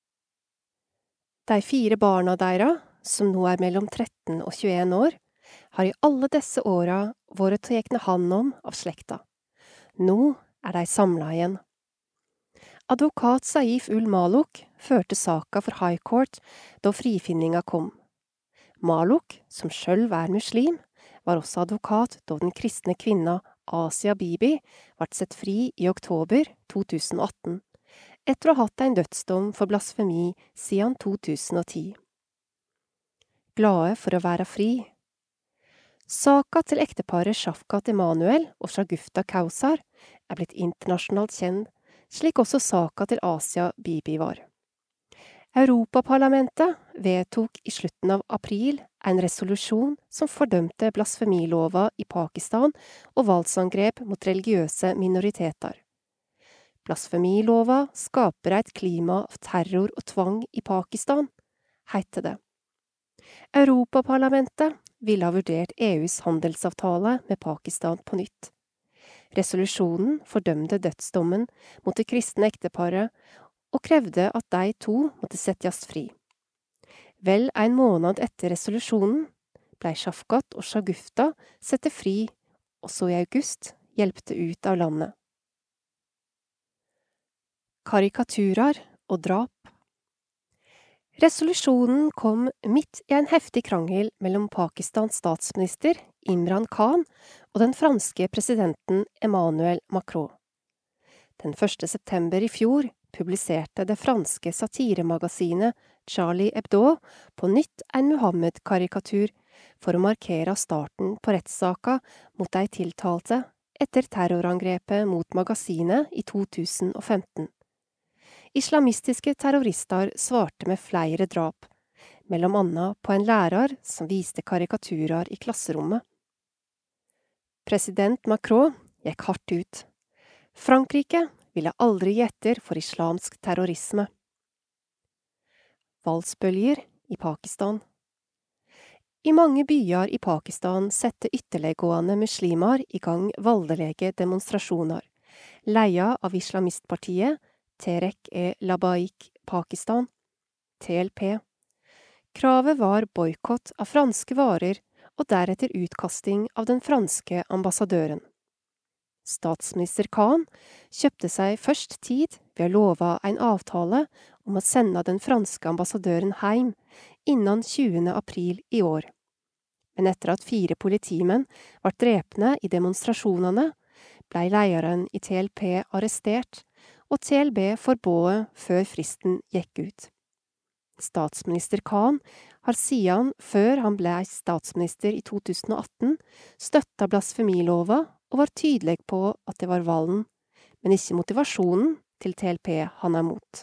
De fire barna deres, som nå er mellom tretten og tjueen år, har i alle disse åra vært tatt hånd om av slekta. Nå er de samla igjen. Advokat Saif ul Maluk førte saka for High Court da frifinninga kom. Maluk, som sjølv er muslim, var også advokat da den kristne kvinna Asia Bibi ble sett fri i oktober to tusen og atten, etter å ha hatt en dødsdom for blasfemi siden to tusen og ti. Glade for å være fri. Saka til ekteparet Shafkat Emanuel og Shagufta Kausar er blitt internasjonalt kjent, slik også saka til Asia Bibi var. Europaparlamentet vedtok i slutten av april en resolusjon som fordømte blasfemilova i Pakistan og voldsangrep mot religiøse minoriteter. Blasfemilova skaper et klima av terror og tvang i Pakistan, heter det. Europaparlamentet ville ha vurdert E U's handelsavtale med Pakistan på nytt. Resolusjonen fordømte dødsdommen mot det kristne ekteparet og krevde at de to måtte settes fri. Vel en måned etter resolusjonen ble Shafkat og Shagufta sette fri, og så i august hjelpte ut av landet. Karikaturer og drap. Resolusjonen kom midt i en heftig krangel mellom Pakistans statsminister Imran Khan og den franske presidenten Emmanuel Macron. Den første september i fjor publiserte det franske satiremagasinet Charlie Hebdo på nytt en Muhammed-karikatur for å markere starten på rettssaka mot de tiltalte etter terrorangrepet mot magasinet i to tusen og femten. Islamistiske terrorister svarte med flere drap, mellom annet på en lærer som viste karikaturer i klasserommet. President Macron gikk hardt ut. Frankrike ville aldri gi etter for islamsk terrorisme. Voldsbølger i Pakistan. I mange byer i Pakistan sette ytterleggående muslimer i gang voldelige demonstrasjoner, leia av islamistpartiet Tehreek-e-Labaik Pakistan, T L P. Kravet var boikott av franske varer og deretter utkasting av den franske ambassadøren. Statsminister Khan kjøpte seg først tid ved å love en avtale om å sende den franske ambassadøren hjem innen tjuende april i år. Men etter at fire politimenn var drepne i demonstrasjonene, ble lederen i T L P arrestert, og T L B forbået før fristen gikk ut. Statsminister Khan har siden, før han ble statsminister i to tusen og atten, støtta blasfemilova og var tydelig på at det var volden, men ikke motivasjonen til T L P han er mot.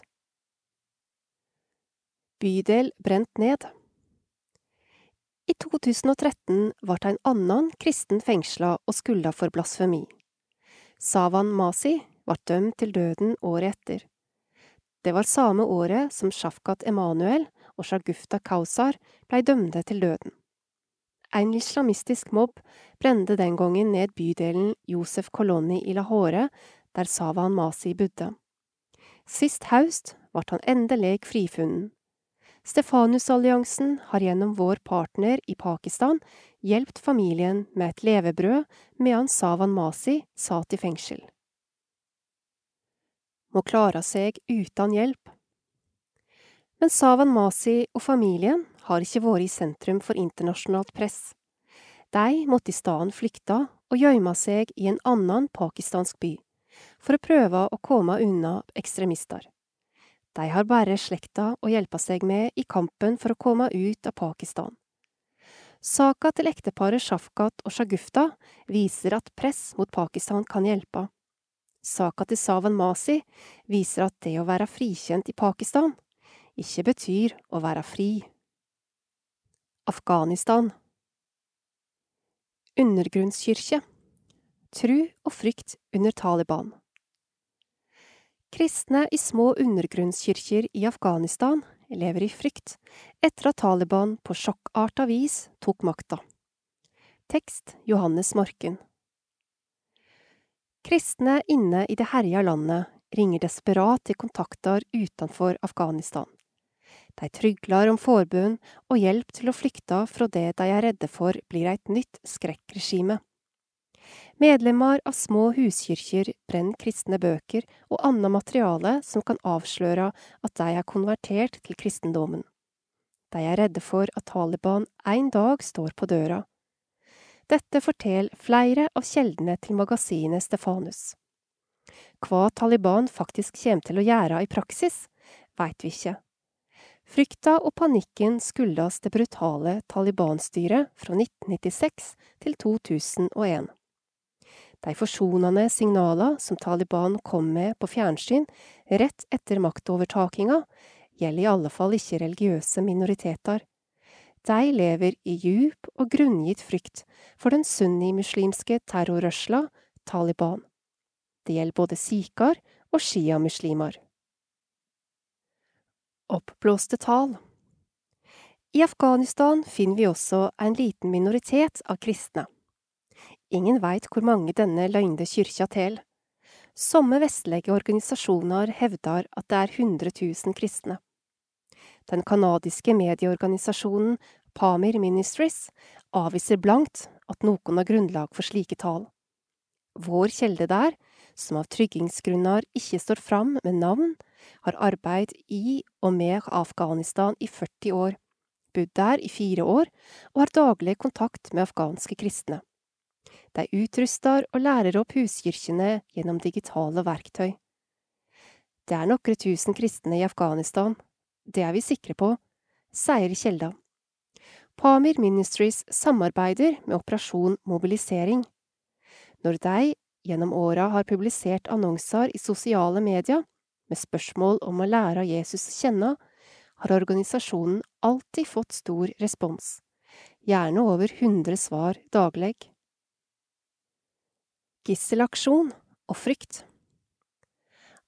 Bydel brent ned. I to tusen og tretten ble en annen kristen fengsla og skylda for blasfemi. Sawan Masi ble dømt til døden året etter. Det var samme året som Shafkat Emanuel og Shagufta Kausar ble dømte til døden. En islamistisk mobb brente den gangen ned bydelen Josef Koloni i Lahore, der Sawan Masi bodde. Sist høst ble han endelig frifunnet. Stefanusalliansen har gjennom vår partner i Pakistan hjulpet familien med et levebrød medan Sawan Masi satt i fengsel. Må klare seg uten hjelp. Men Sawan Masi og familien har ikke vært i sentrum for internasjonalt press. De måtte i stedet flykte og gjemme seg i en annen pakistansk by, for å prøve å komme unna ekstremister. De har bare slekta å hjelpe seg med i kampen for å komme ut av Pakistan. Saka til ekteparet Shafkat og Shagufta viser at press mot Pakistan kan hjelpe. Saka til Sawan Masi viser at det å være frikjent i Pakistan ikke betyr å være fri. Afghanistan. Undergrunnskirke. Tru og frykt under Taliban. Kristne i små undergrunnskirker i Afghanistan lever i frykt etter at Taliban på sjokkarta vis tok makta. Tekst Johannes Morken. Kristne inne i det herja landet ringer desperat til kontakter utenfor Afghanistan. De trygler om forbønn og hjelp til å flykte fra det de er redde for blir et nytt skrekkregime. Medlemmer av små huskirker brenner kristne bøker og annet materiale som kan avsløre at de er konvertert til kristendommen. De er redde for at Taliban en dag står på døra. Dette forteller flere av kjeldene til magasinet Stefanus. Hva Taliban faktisk kommer til å gjøre i praksis, vet vi ikke. Frykta og panikken skyldes det brutale Taliban-styret fra nitten nittiseks til to tusen og en. De forsonende signaler som Taliban kom med på fjernsyn rett etter maktovertakinga, gjelder i alle fall ikke religiøse minoriteter. De lever i djup og grunngitt frykt for den sunni-muslimske terrorrørsla Taliban. Det gjelder både sikher og shia-muslimer. Oppblåste tall. I Afghanistan finner vi også en liten minoritet av kristne. Ingen vet hvor mange denne løgnede kyrkja til. Somme vestlige organisasjoner hevder at det er hundre tusen kristne. Den kanadiske medieorganisasjonen Pamir Ministries avviser blankt at noen har grunnlag for slike tall. Vår kjelde der, som av tryggingsgrunner ikke står fram med navn, har arbeid i og med Afghanistan i førti år, bodd der i fire år og har daglig kontakt med afghanske kristne. De utruster og lærer opp huskirkene gjennom digitale verktøy. Det er noen tusen kristne i Afghanistan, det er vi sikre på, sier kjelda. Pamir Ministries samarbeider med Operasjon Mobilisering. Når de gjennom åra har publisert annonser i sosiale medier med spørsmål om å lære Jesus kjenne, har organisasjonen alltid fått stor respons, gjerne over hundre svar daglig. Gisselaksjon og frykt.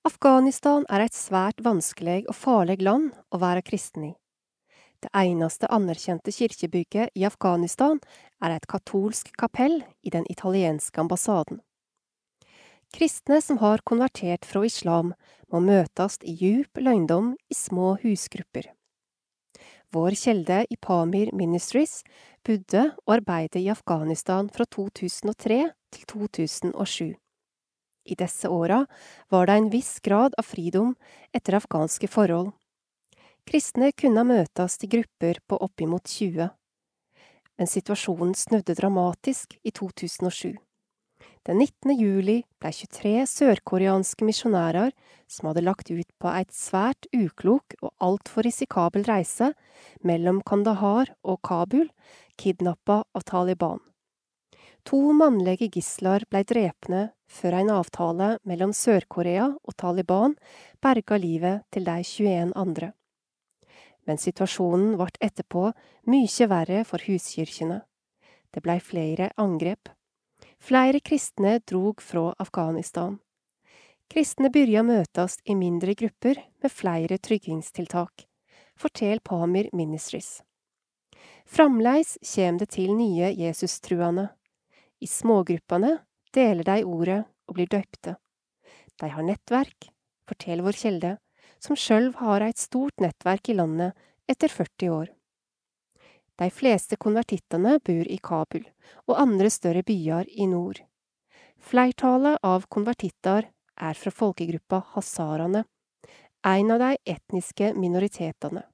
Afghanistan er et svært vanskelig og farlig land å være kristen i. Det eneste anerkjente kirkebygget i Afghanistan er et katolsk kapell i den italienske ambassaden. Kristne som har konvertert fra islam, må møtes i djup løgndom i små husgrupper. Vår kjelde i Pamir Ministries bodde og arbeidet i Afghanistan fra to tusen og tre til to tusen og sju. I disse åra var det en viss grad av fridom etter afghanske forhold. Kristne kunne møtes i grupper på oppimot tjue. Men situasjonen snudde dramatisk i to tusen og sju. Den nittende juli ble tjuetre sørkoreanske misjonærer som hadde lagt ut på et svært uklok og altfor risikabel reise mellom Kandahar og Kabul, kidnappa av Taliban. To mannlige gisler ble drepne før en avtale mellom Sør-Korea og Taliban berga livet til de tjueen andre. Men situasjonen ble etterpå mye verre for huskirkene. Det ble flere angrep. Flere kristne drog fra Afghanistan. Kristne begynte å møtes i mindre grupper med flere tryggingstiltak, fortell Pamir Ministries. Framleis kjem det til nye Jesus-truende. I smågruppene deler de ordet og blir døpte. De har nettverk, fortell vår kjelde, som sjølv har et stort nettverk i landet etter førti år. De fleste konvertittene bor i Kabul og andre større byer i nord. Flertallet av konvertitter er fra folkegruppa hazarane, en av de etniske minoritetene.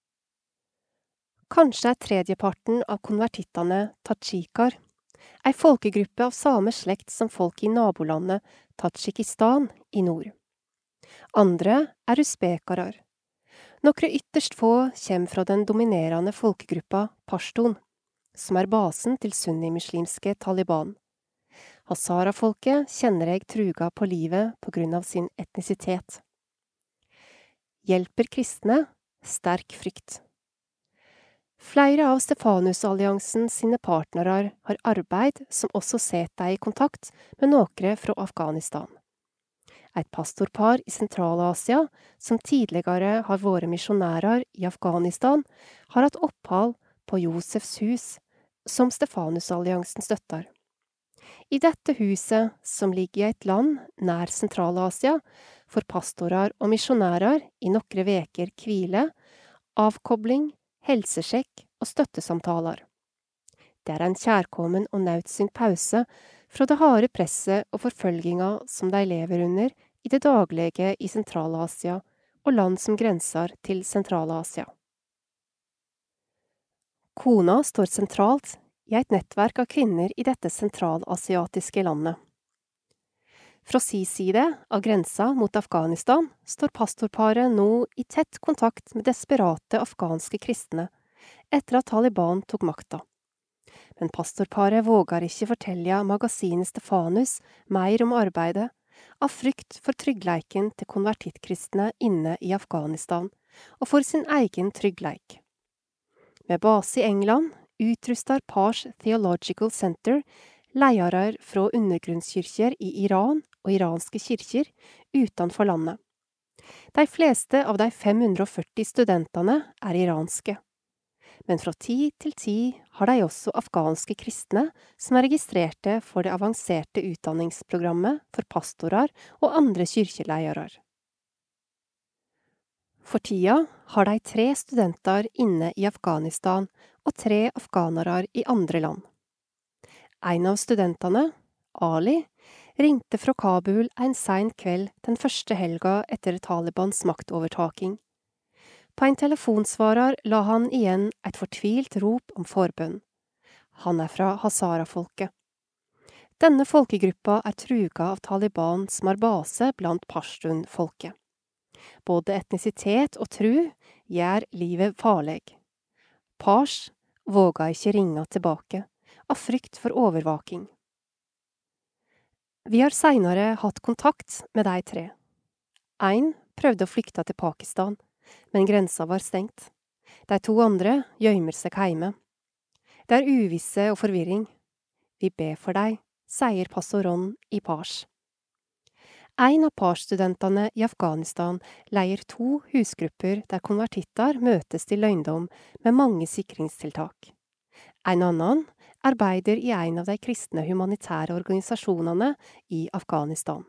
Kanskje er tredjeparten av konvertittene tadsjikar, ei folkegruppe av samme slekt som folk i nabolandet Tadsjikistan i nord. Andre er usbekarer. Nokre ytterst få kjem fra den dominerende folkegruppa Pashtun, som er basen til sunnimuslimske Taliban. Hazara-folket kjenner jeg truga på livet på grunn av sin etnisitet. Hjelper kristne, sterk frykt. Flere av Stefanus-alliansen sine partnere har arbeid som også set deg i kontakt med nokre fra Afghanistan. Et pastorpar i Sentral-Asia, som tidligere har vært misjonærer i Afghanistan, har hatt opphold på Josefs hus, som Stefanus-alliansen støtter. I dette huset, som ligger i et land nær Sentral-Asia, får pastorer og misjonærer i nokre veker hvile, avkobling, helsesjekk og støttesamtaler. Det er en kjærkommen og naudsynt pause fra det harde presset og forfølginga som de lever under i det daglige i Sentral-Asia og land som grenser til Sentral-Asia. Kona står sentralt i et nettverk av kvinner i dette sentralasiatiske landet. Fra si side av grensa mot Afghanistan står pastorparet nå i tett kontakt med desperate afghanske kristne etter at Taliban tok makta. Men pastorparet vågar ikke fortelle magasinet Stefanus mer om arbeidet, av frykt for tryggleiken til konvertittkristne inne i Afghanistan, og for sin egen tryggleik. Med base i England utrustar Pars Theological Center ledere fra undergrunnskirker i Iran og iranske kirker utenfor landet. De fleste av de fem hundre og førti studentene er iranske. Men fra tid til tid har de også afghanske kristne som er registrerte for det avanserte utdanningsprogrammet for pastorer og andre kirkeleiere. For tida har de tre studenter inne i Afghanistan og tre afghanere i andre land. En av studentene, Ali, ringte fra Kabul en sein kveld den første helga etter Talibans maktovertaking. På en telefonsvarer la han igjen et fortvilt rop om forbønn. Han er fra Hazara-folket. Denne folkegruppa er truga av Taliban som har base blant Pashtun-folket. Både etnisitet og tru gjør livet farlig. Pars våga ikke ringe tilbake, av frykt for overvaking. Vi har senere hatt kontakt med de tre. En prøvde å flykte til Pakistan, men grensa var stengt. De to andre gjømmer seg hjemme. Det er uvisse og forvirring. Vi ber for deg, sier pastor Ron i Pars. En av parstudentene i Afghanistan leier to husgrupper der konvertitter møtes til løgndom med mange sikringstiltak. En annen arbeider i en av de kristne humanitære organisasjonene i Afghanistan.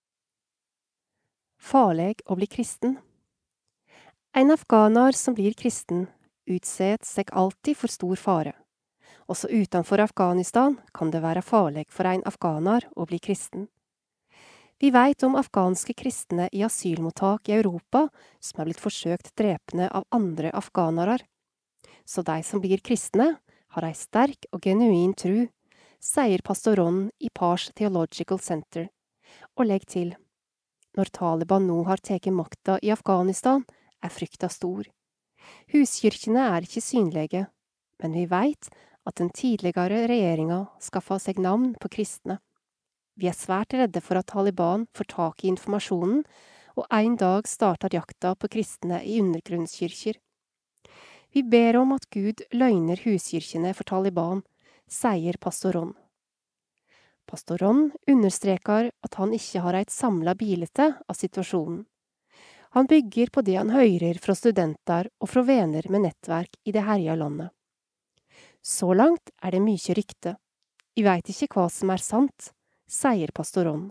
Farlig å bli kristen. En afghaner som blir kristen, utsetter seg alltid for stor fare. Også utenfor Afghanistan kan det være farlig for en afghaner å bli kristen. Vi vet om afghanske kristne i asylmottak i Europa som er blitt forsøkt drepne av andre afghanere. Så de som blir kristne, har ei sterk og genuin tru, sier pastor Ron i Pars Theological Center, og legg til: Når Taliban nå har tatt makta i Afghanistan, er frykta stor. Huskirkene er ikke synlige, men vi vet at den tidligere regjeringa skaffa seg navn på kristne. Vi er svært redde for at Taliban får tak i informasjonen, og en dag starter jakta på kristne i undergrunnskirker. Vi ber om at Gud løgner huskirkene for Taliban, sier pastor Ron. Pastor Ron understreker at han ikke har et samla bilde av situasjonen. Han bygger på det han hører fra studenter og fra venner med nettverk i det herja landet. Så langt er det mye rykte. Vi vet ikke hva som er sant, sier pastor Ron.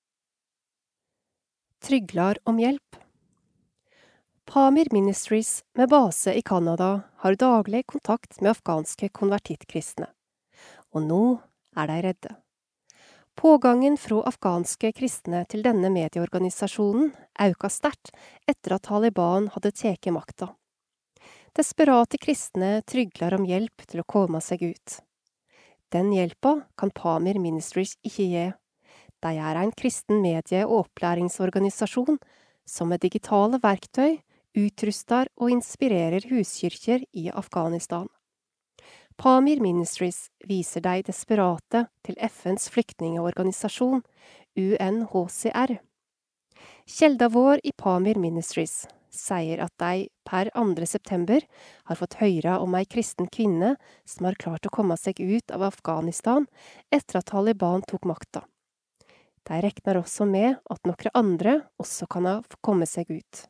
Tryglar om hjelp. Pamir Ministries med base i Canada har daglig kontakt med afghanske konvertittkristne, og nå er de redde. Pågangen fra afghanske kristne til denne medieorganisasjonen auka sterkt etter at Taliban hadde tatt makta. Desperate kristne trygler om hjelp til å komme seg ut. Den hjelpa kan Pamir Ministries ikke gi. De er en kristen medie- og opplæringsorganisasjon som med digitale verktøy utruster og inspirerer huskirker i Afghanistan. Pamir Ministries viser de desperate til F N's flyktningeorganisasjon, U N H C R. Kjelda vår i Pamir Ministries sier at de per andre september har fått høre om ei kristen kvinne som har klart å komme seg ut av Afghanistan etter at Taliban tok makta. De regner også med at noen andre også kan ha kommet seg ut.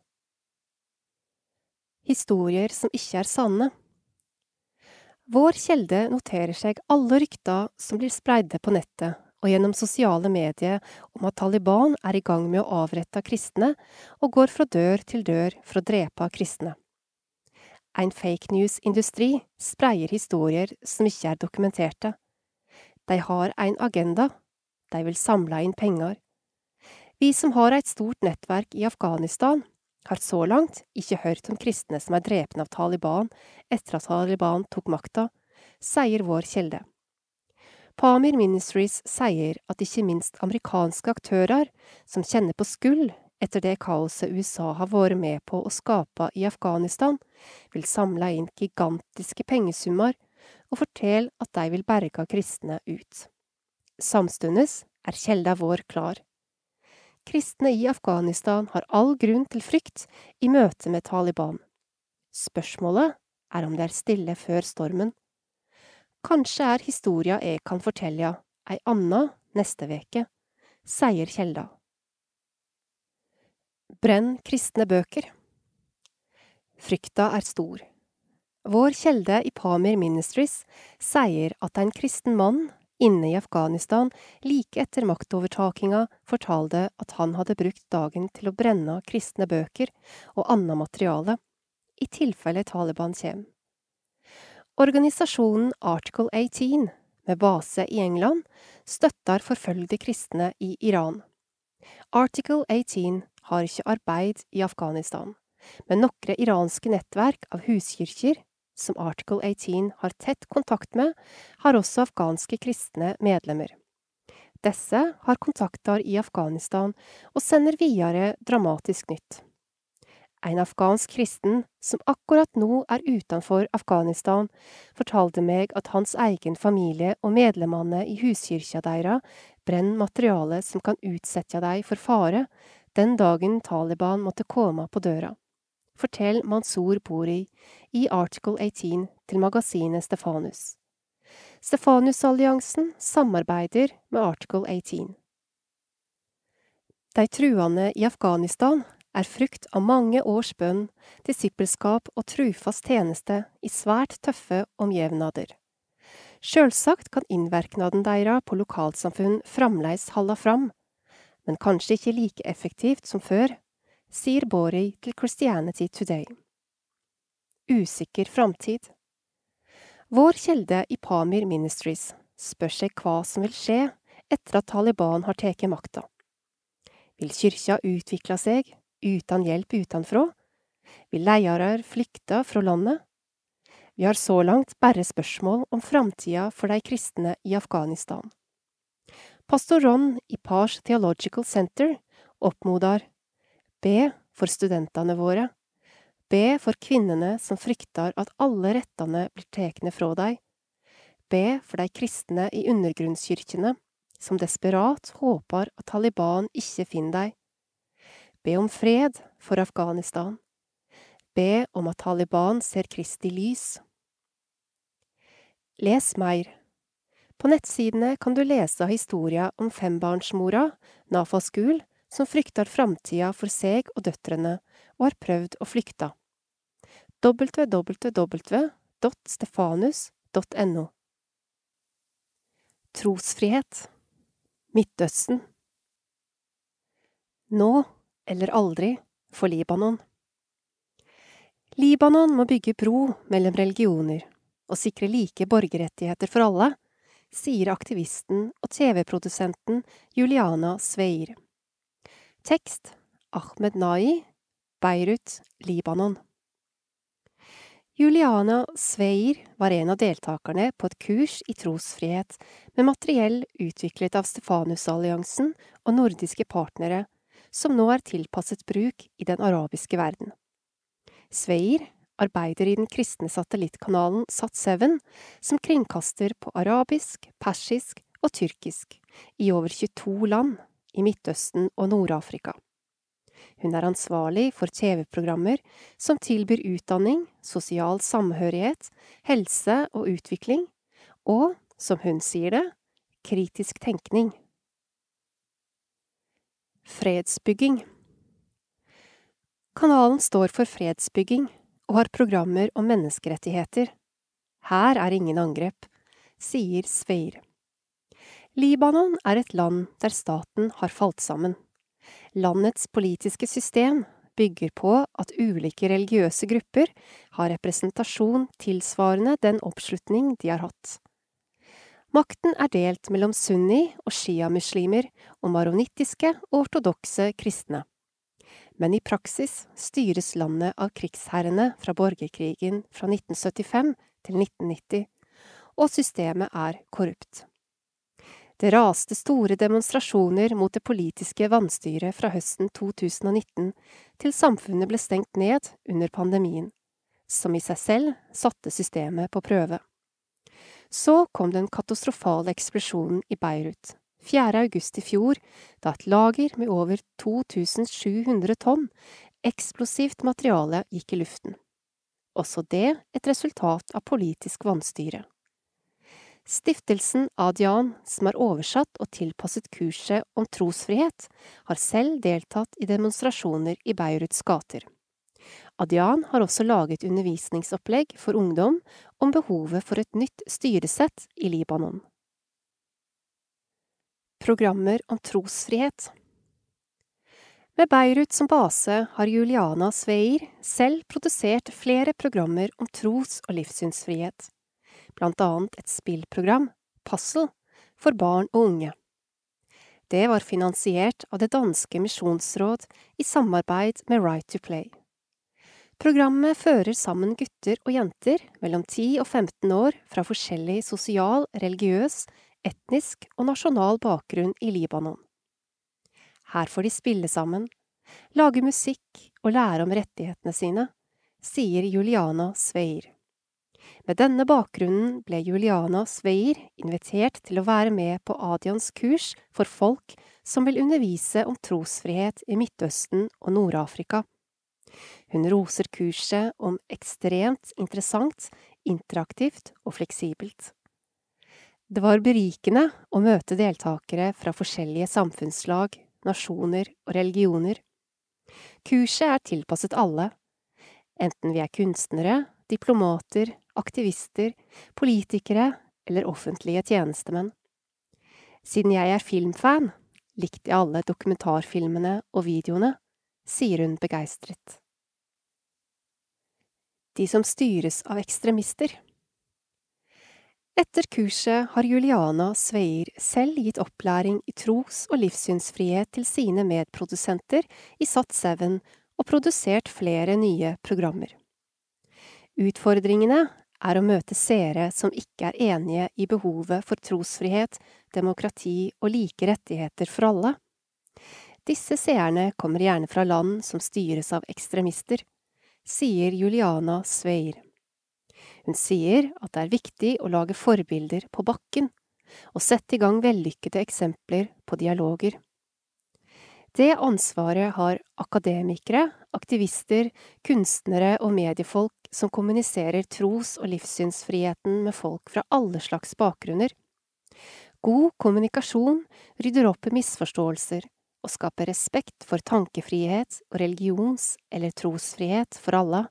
Historier som ikke er sanne. Vår kjelde noterer seg alle rykter som blir spreidde på nettet og gjennom sosiale medier om at Taliban er i gang med å avrette kristne og går fra dør til dør for å drepe kristne. En fake news-industri spreier historier som ikke er dokumenterte. De har en agenda. De vil samle inn penger. Vi som har et stort nettverk i Afghanistan, har så langt ikke hørt om kristne som er drepne av Taliban etter at Taliban tok makta, sier vår kjelde. Pamir Ministries sier at ikke minst amerikanske aktører som kjenner på skuld etter det kaoset U S A har vært med på å skape i Afghanistan, vil samle inn gigantiske pengesummer og fortelle at de vil berge kristne ut. Samstundes er kjelda vår klar. Kristne i Afghanistan har all grunn til frykt i møte med Taliban. Spørsmålet er om det er stille før stormen. Kanskje er historia jeg kan fortelle ei anna neste veke, sier kjelda. Brenn kristne bøker. Frykta er stor. Vår kjelde i Pamir Ministries sier at en kristen mann inne i Afghanistan like etter maktovertakinga fortalte at han hadde brukt dagen til å brenne kristne bøker og annet materiale, i tilfelle Taliban kjem. Organisasjonen Article atten, med base i England, støtter forfølgede kristne i Iran. Article atten har ikke arbeid i Afghanistan, men noen iranske nettverk av huskirker, som Article atten har tett kontakt med, har også afghanske kristne medlemmer. Disse har kontakter i Afghanistan og sender videre dramatisk nytt. En afghansk kristen som akkurat nå er utenfor Afghanistan, fortalte meg at hans egen familie og medlemmene i huskirka deres brenner materiale som kan utsette dem for fare den dagen Taliban måtte komme på døra. Fortell Mansour Bori i Article atten til magasinet Stefanus. Stefanus-alliansen samarbeider med Article atten. De truende i Afghanistan er frukt av mange års bønn, disippelskap og trufast tjeneste i svært tøffe omgjevnader. Sjølsagt kan innverknaden deira på lokalsamfunn framleis halda fram, men kanskje ikke like effektivt som før, sier Bori til Christianity Today. Usikker framtid. Vår kjelde i Pamir Ministries spør seg hva som vil skje etter at Taliban har teke makta. Vil kyrkja utvikla seg utan hjelp utanfrå? Vil leiarar flykta fra landet? Vi har så langt bare spørsmål om framtida for de kristne i Afghanistan. Pastor Ron i Pars Theological Center oppmodar: Be for studentene våre. Be for kvinnene som fryktar at alle rettene blir tekne fra dei. Be for de kristne i undergrunnskyrkjene, som desperat håper at Taliban ikke finner dei. Be om fred for Afghanistan. Be om at Taliban ser Kristi lys. Les mer. På nettsidene kan du lese historia om fembarnsmora, Nafas Gul, som frykter framtida for seg og døtrene, og har prøvd å flykta. w w w punktum stefanus punktum no Trosfrihet. Midtøsten. Nå eller aldri for Libanon. Libanon må bygge bro mellom religioner og sikre like borgerrettigheter for alle, sier aktivisten og T V-produsenten Juliana Sveir. Tekst Ahmed Nai, Beirut, Libanon. Juliana Sveir var en av deltakerne på et kurs i trosfrihet med materiell utviklet av Stefanusalliansen og nordiske partnere, som nå er tilpasset bruk i den arabiske verden. Sveir arbeider i den kristne satellittkanalen Sat syv, som kringkaster på arabisk, persisk og tyrkisk i over tjueto land i Midtøsten og Nord-Afrika. Hun er ansvarlig for T V-programmer som tilbyr utdanning, sosial samhørighet, helse og utvikling, og, som hun sier det, kritisk tenkning. Fredsbygging. Kanalen står for fredsbygging og har programmer om menneskerettigheter. Her er ingen angrep, sier Sveir. Libanon er et land der staten har falt sammen. Landets politiske system bygger på at ulike religiøse grupper har representasjon tilsvarende den oppslutning de har hatt. Makten er delt mellom sunni- og shia-muslimer og maronittiske og ortodokse kristne. Men i praksis styres landet av krigsherrene fra borgerkrigen fra nitten syttifem til nitten nitti, og systemet er korrupt. Det raste store demonstrasjoner mot det politiske vanstyret fra høsten to tusen og nitten til samfunnet ble stengt ned under pandemien, som i seg selv satte systemet på prøve. Så kom den katastrofale eksplosjonen i Beirut, fjerde august i fjor, da et lager med over to tusen sju hundre tonn eksplosivt materiale gikk i luften. Også det et resultat av politisk vanstyre. Stiftelsen Adyan, som har oversatt og tilpasset kurset om trosfrihet, har selv deltatt i demonstrasjoner i Beiruts gater. Adyan har også laget undervisningsopplegg for ungdom om behovet for et nytt styresett i Libanon. Programmer om trosfrihet. Med Beirut som base har Juliana Sveir selv produsert flere programmer om tros- og livssynsfrihet. Blant annet et spillprogram, Puzzle, for barn og unge. Det var finansiert av det danske misjonsråd i samarbeid med Right to Play. Programmet fører sammen gutter og jenter mellom ti og femten år fra forskjellig sosial, religiøs, etnisk og nasjonal bakgrunn i Libanon. Her får de spille sammen, lage musikk og lære om rettighetene sine, sier Juliana Sveir. Med denne bakgrunnen ble Juliana Sveir invitert til å være med på Adyans kurs for folk som vil undervise om trosfrihet i Midtøsten og Nord-Afrika. Hun roser kurset om ekstremt interessant, interaktivt og fleksibelt. Det var berikende å møte deltakere fra forskjellige samfunnslag, nasjoner og religioner. Kurset er tilpasset alle, enten vi er kunstnere, diplomater, aktivister, politikere eller offentlige tjenestemenn. Siden jeg er filmfan, likte jeg alle dokumentarfilmene og videoene, sier hun begeistret. De som styres av ekstremister. Etter kurset har Juliana Sveir selv gitt opplæring i tros- og livssynsfrihet til sine medprodusenter i Sat syv og produsert flere nye programmer. Utfordringene er å møte seere som ikke er enige i behovet for trosfrihet, demokrati og like rettigheter for alle. Disse seerne kommer gjerne fra land som styres av ekstremister, sier Juliana Sveir. Hun sier at det er viktig å lage forbilder på bakken, og sette i gang vellykkede eksempler på dialoger. Det ansvaret har akademikere, aktivister, kunstnere og mediefolk som kommuniserer tros- og livssynsfriheten med folk fra alle slags bakgrunner. God kommunikasjon rydder opp i misforståelser og skaper respekt for tankefrihet og religions- eller trosfrihet for alle.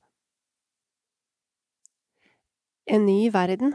En ny verden.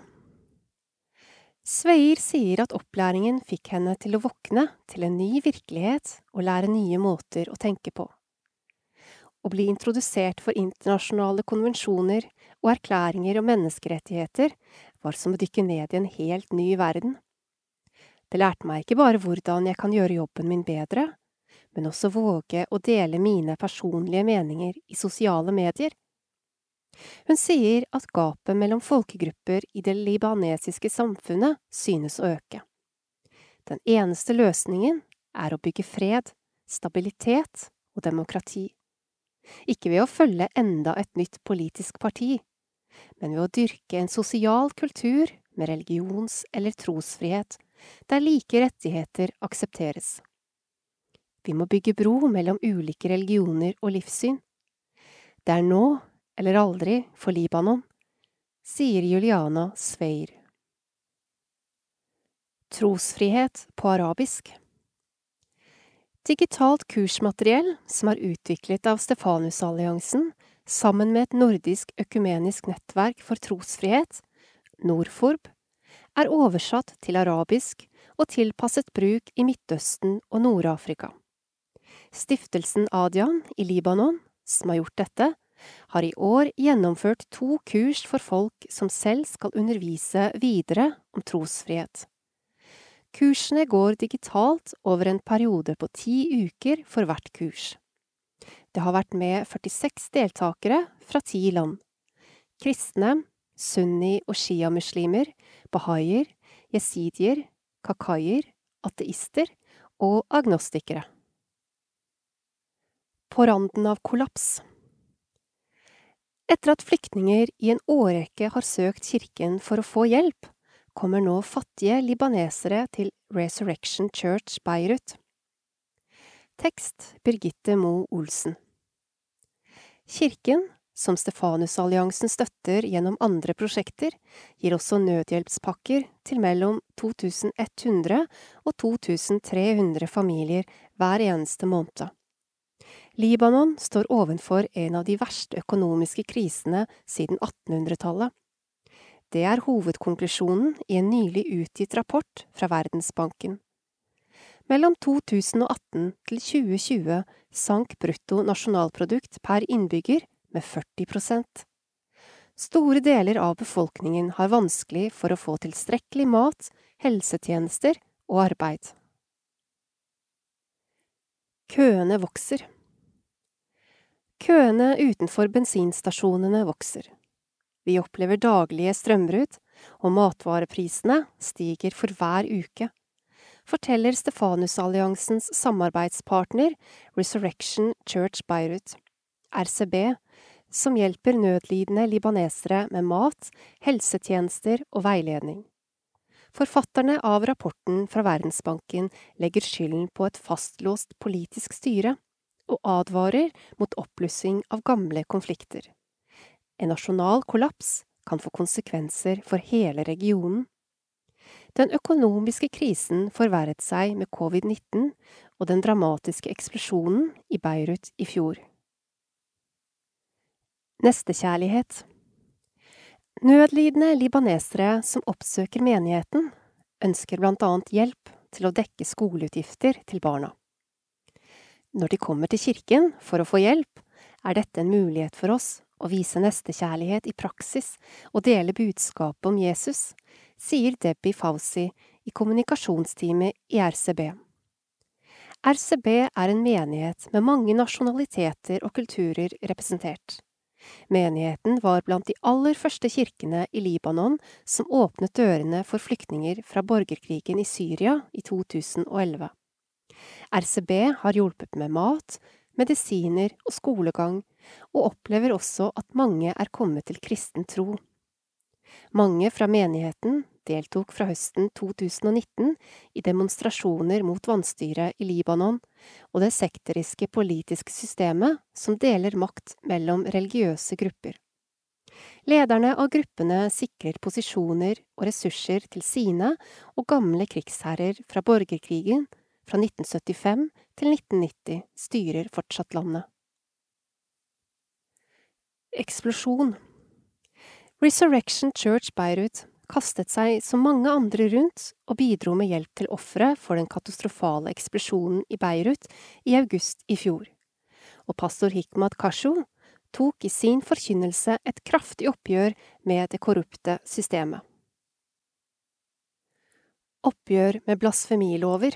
Sveir sier at opplæringen fikk henne til å våkne til en ny virkelighet og lære nye måter å tenke på. Å bli introdusert for internasjonale konvensjoner og erklæringer om menneskerettigheter var som å dykke ned i en helt ny verden. Det lærte meg ikke bare hvordan jeg kan gjøre jobben min bedre, men også våge å dele mine personlige meninger i sosiale medier. Hun sier at gapet mellom folkegrupper i det libanesiske samfunnet synes å øke. Den eneste løsningen er å bygge fred, stabilitet og demokrati. Ikke ved å følge enda et nytt politisk parti, men ved å dyrke en sosial kultur med religions- eller trosfrihet, der like rettigheter aksepteres. Vi må bygge bro mellom ulike religioner og livssyn. Det er nå eller aldri for Libanon, sier Juliana Sveir. Trosfrihet på arabisk. Digitalt kursmateriell som er utviklet av Stefanusalliansen sammen med et nordisk økumenisk nettverk for trosfrihet, Nordforb, er oversatt til arabisk og tilpasset bruk i Midtøsten og Nord-Afrika. Stiftelsen Adyan i Libanon, som har gjort dette, har i år gjennomført to kurs for folk som selv skal undervise videre om trosfrihet. Kursene går digitalt over en periode på ti uker for hvert kurs. Det har vært med førtiseks deltakere fra ti land. Kristne, sunni- og shia-muslimer, bahaier, jesidier, kakaier, ateister og agnostikere. På randen av kollaps. Etter at flyktninger i en årrekke har søkt kirken for å få hjelp, kommer nå fattige libanesere til Resurrection Church Beirut. Tekst Birgitte Mo Olsen. Kirken, som Stefanusalliansen støtter gjennom andre prosjekter, gir også nødhjelpspakker til mellom to tusen ett hundre og to tusen tre hundre familier hver eneste måned. Libanon står ovenfor en av de verste økonomiske krisene siden attenhundretallet. Det er hovedkonklusjonen i en nylig utgitt rapport fra Verdensbanken. Mellom to tusen og atten til tjue tjue sank brutto nasjonalprodukt per innbygger med førti prosent. Store deler av befolkningen har vanskelig for å få tilstrekkelig mat, helsetjenester og arbeid. Køene vokser. Køene utenfor bensinstasjonene vokser. Vi opplever daglige strømbrudd, og matvareprisene stiger for hver uke, forteller Stefanusalliansens samarbeidspartner Resurrection Church Beirut, R C B, som hjelper nødlidende libanesere med mat, helsetjenester og veiledning. Forfatterne av rapporten fra Verdensbanken legger skylden på et fastlåst politisk styre, og advarer mot oppblussing av gamle konflikter. En nasjonal kollaps kan få konsekvenser for hele regionen. Den økonomiske krisen forverret seg med covid nitten, og den dramatiske eksplosjonen i Beirut i fjor. Nestekjærlighet. Nødlidende libanesere som oppsøker menigheten, ønsker blant annet hjelp til å dekke skoleutgifter til barna. Når de kommer til kirken for å få hjelp, er dette en mulighet for oss å vise nestekjærlighet i praksis og dele budskapet om Jesus, sier Debbie Fauci i kommunikasjonsteamet i R C B. R C B er en menighet med mange nasjonaliteter og kulturer representert. Menigheten var blant de aller første kirkene i Libanon som åpnet dørene for flyktninger fra borgerkrigen i Syria i to tusen og elleve. R C B har hjulpet med mat, medisiner og skolegang, og opplever også at mange er kommet til kristen tro. Mange fra menigheten deltok fra høsten to tusen og nitten i demonstrasjoner mot vanstyret i Libanon og det sekteriske politiske systemet som deler makt mellom religiøse grupper. Lederne av gruppene sikrer posisjoner og ressurser til sine og gamle krigsherrer fra borgerkrigen fra nitten syttifem til nitten nitti styrer fortsatt landet. Eksplosjon. Resurrection Church Beirut kastet seg som mange andre rundt og bidro med hjelp til ofre for den katastrofale eksplosjonen i Beirut i august i fjor. Og pastor Hikmat Kashu tok i sin forkynnelse et kraftig oppgjør med det korrupte systemet. Oppgjør med blasfemilover.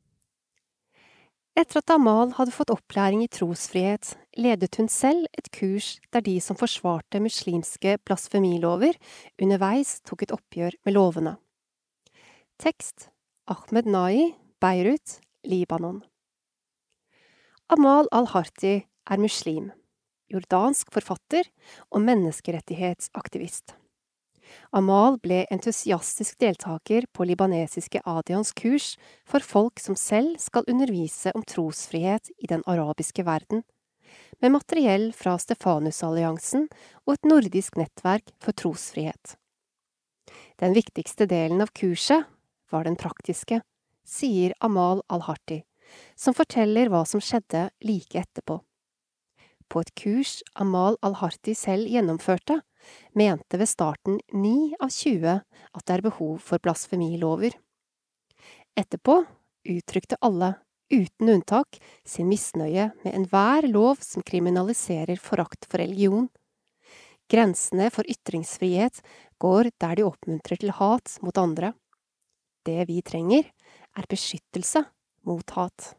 Etter at Amal hadde fått opplæring i trosfrihet, ledet hun selv et kurs der de som forsvarte muslimske blasfemilover, underveis tok et oppgjør med lovene. Tekst Ahmed Nai, Beirut, Libanon. Amal al-Harti er muslim, jordansk forfatter og menneskerettighetsaktivist. Amal ble entusiastisk deltaker på libanesiske Adians kurs for folk som selv skal undervise om trosfrihet i den arabiske verden, med materiell fra Stefanusalliansen og et nordisk nettverk for trosfrihet. Den viktigste delen av kurset var den praktiske, sier Amal al-Harti, som forteller hva som skjedde like etterpå. På et kurs Amal al-Harti selv gjennomførte, mente ved starten ni av tjue at det er behov for blasfemilover. Etterpå uttrykte alle, uten unntak, sin misnøye med enhver lov som kriminaliserer forakt for religion. Grensene for ytringsfrihet går der de oppmuntrer til hat mot andre. Det vi trenger, er beskyttelse mot hat.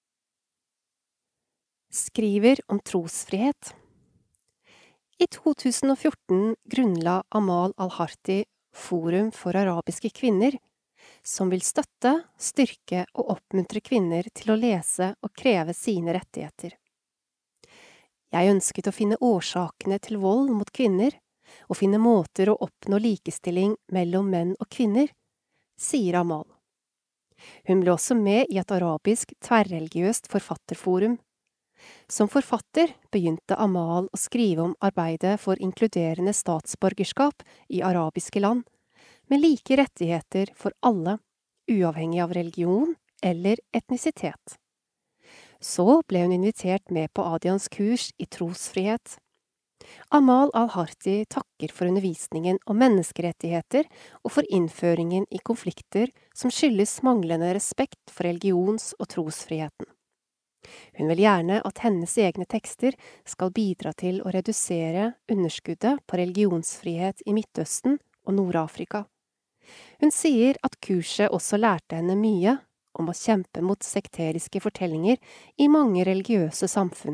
Skriver om trosfrihet. I to tusen og fjorten grunnla Amal al-Harti Forum for arabiske kvinner, som vil støtte, styrke og oppmuntre kvinner til å lese og kreve sine rettigheter. Jeg ønsket å finne årsakene til vold mot kvinner, og finne måter å oppnå likestilling mellom menn og kvinner, sier Amal. Hun ble også med i et arabisk tverrreligiøst forfatterforum. Som forfatter begynte Amal å skrive om arbeidet for inkluderende statsborgerskap i arabiske land, med like rettigheter for alle, uavhengig av religion eller etnisitet. Så ble hun invitert med på Adians kurs i trosfrihet. Amal al-Harti takker for undervisningen om menneskerettigheter og for innføringen i konflikter som skyldes manglende respekt for religions- og trosfriheten. Hun vil gjerne at hennes egne tekster skal bidra til å redusere underskuddet på religionsfrihet i Midtøsten og Nord-Afrika. Hun sier at kurset også lærte henne mye om å kjempe mot sekteriske fortellinger i mange religiøse samfunn.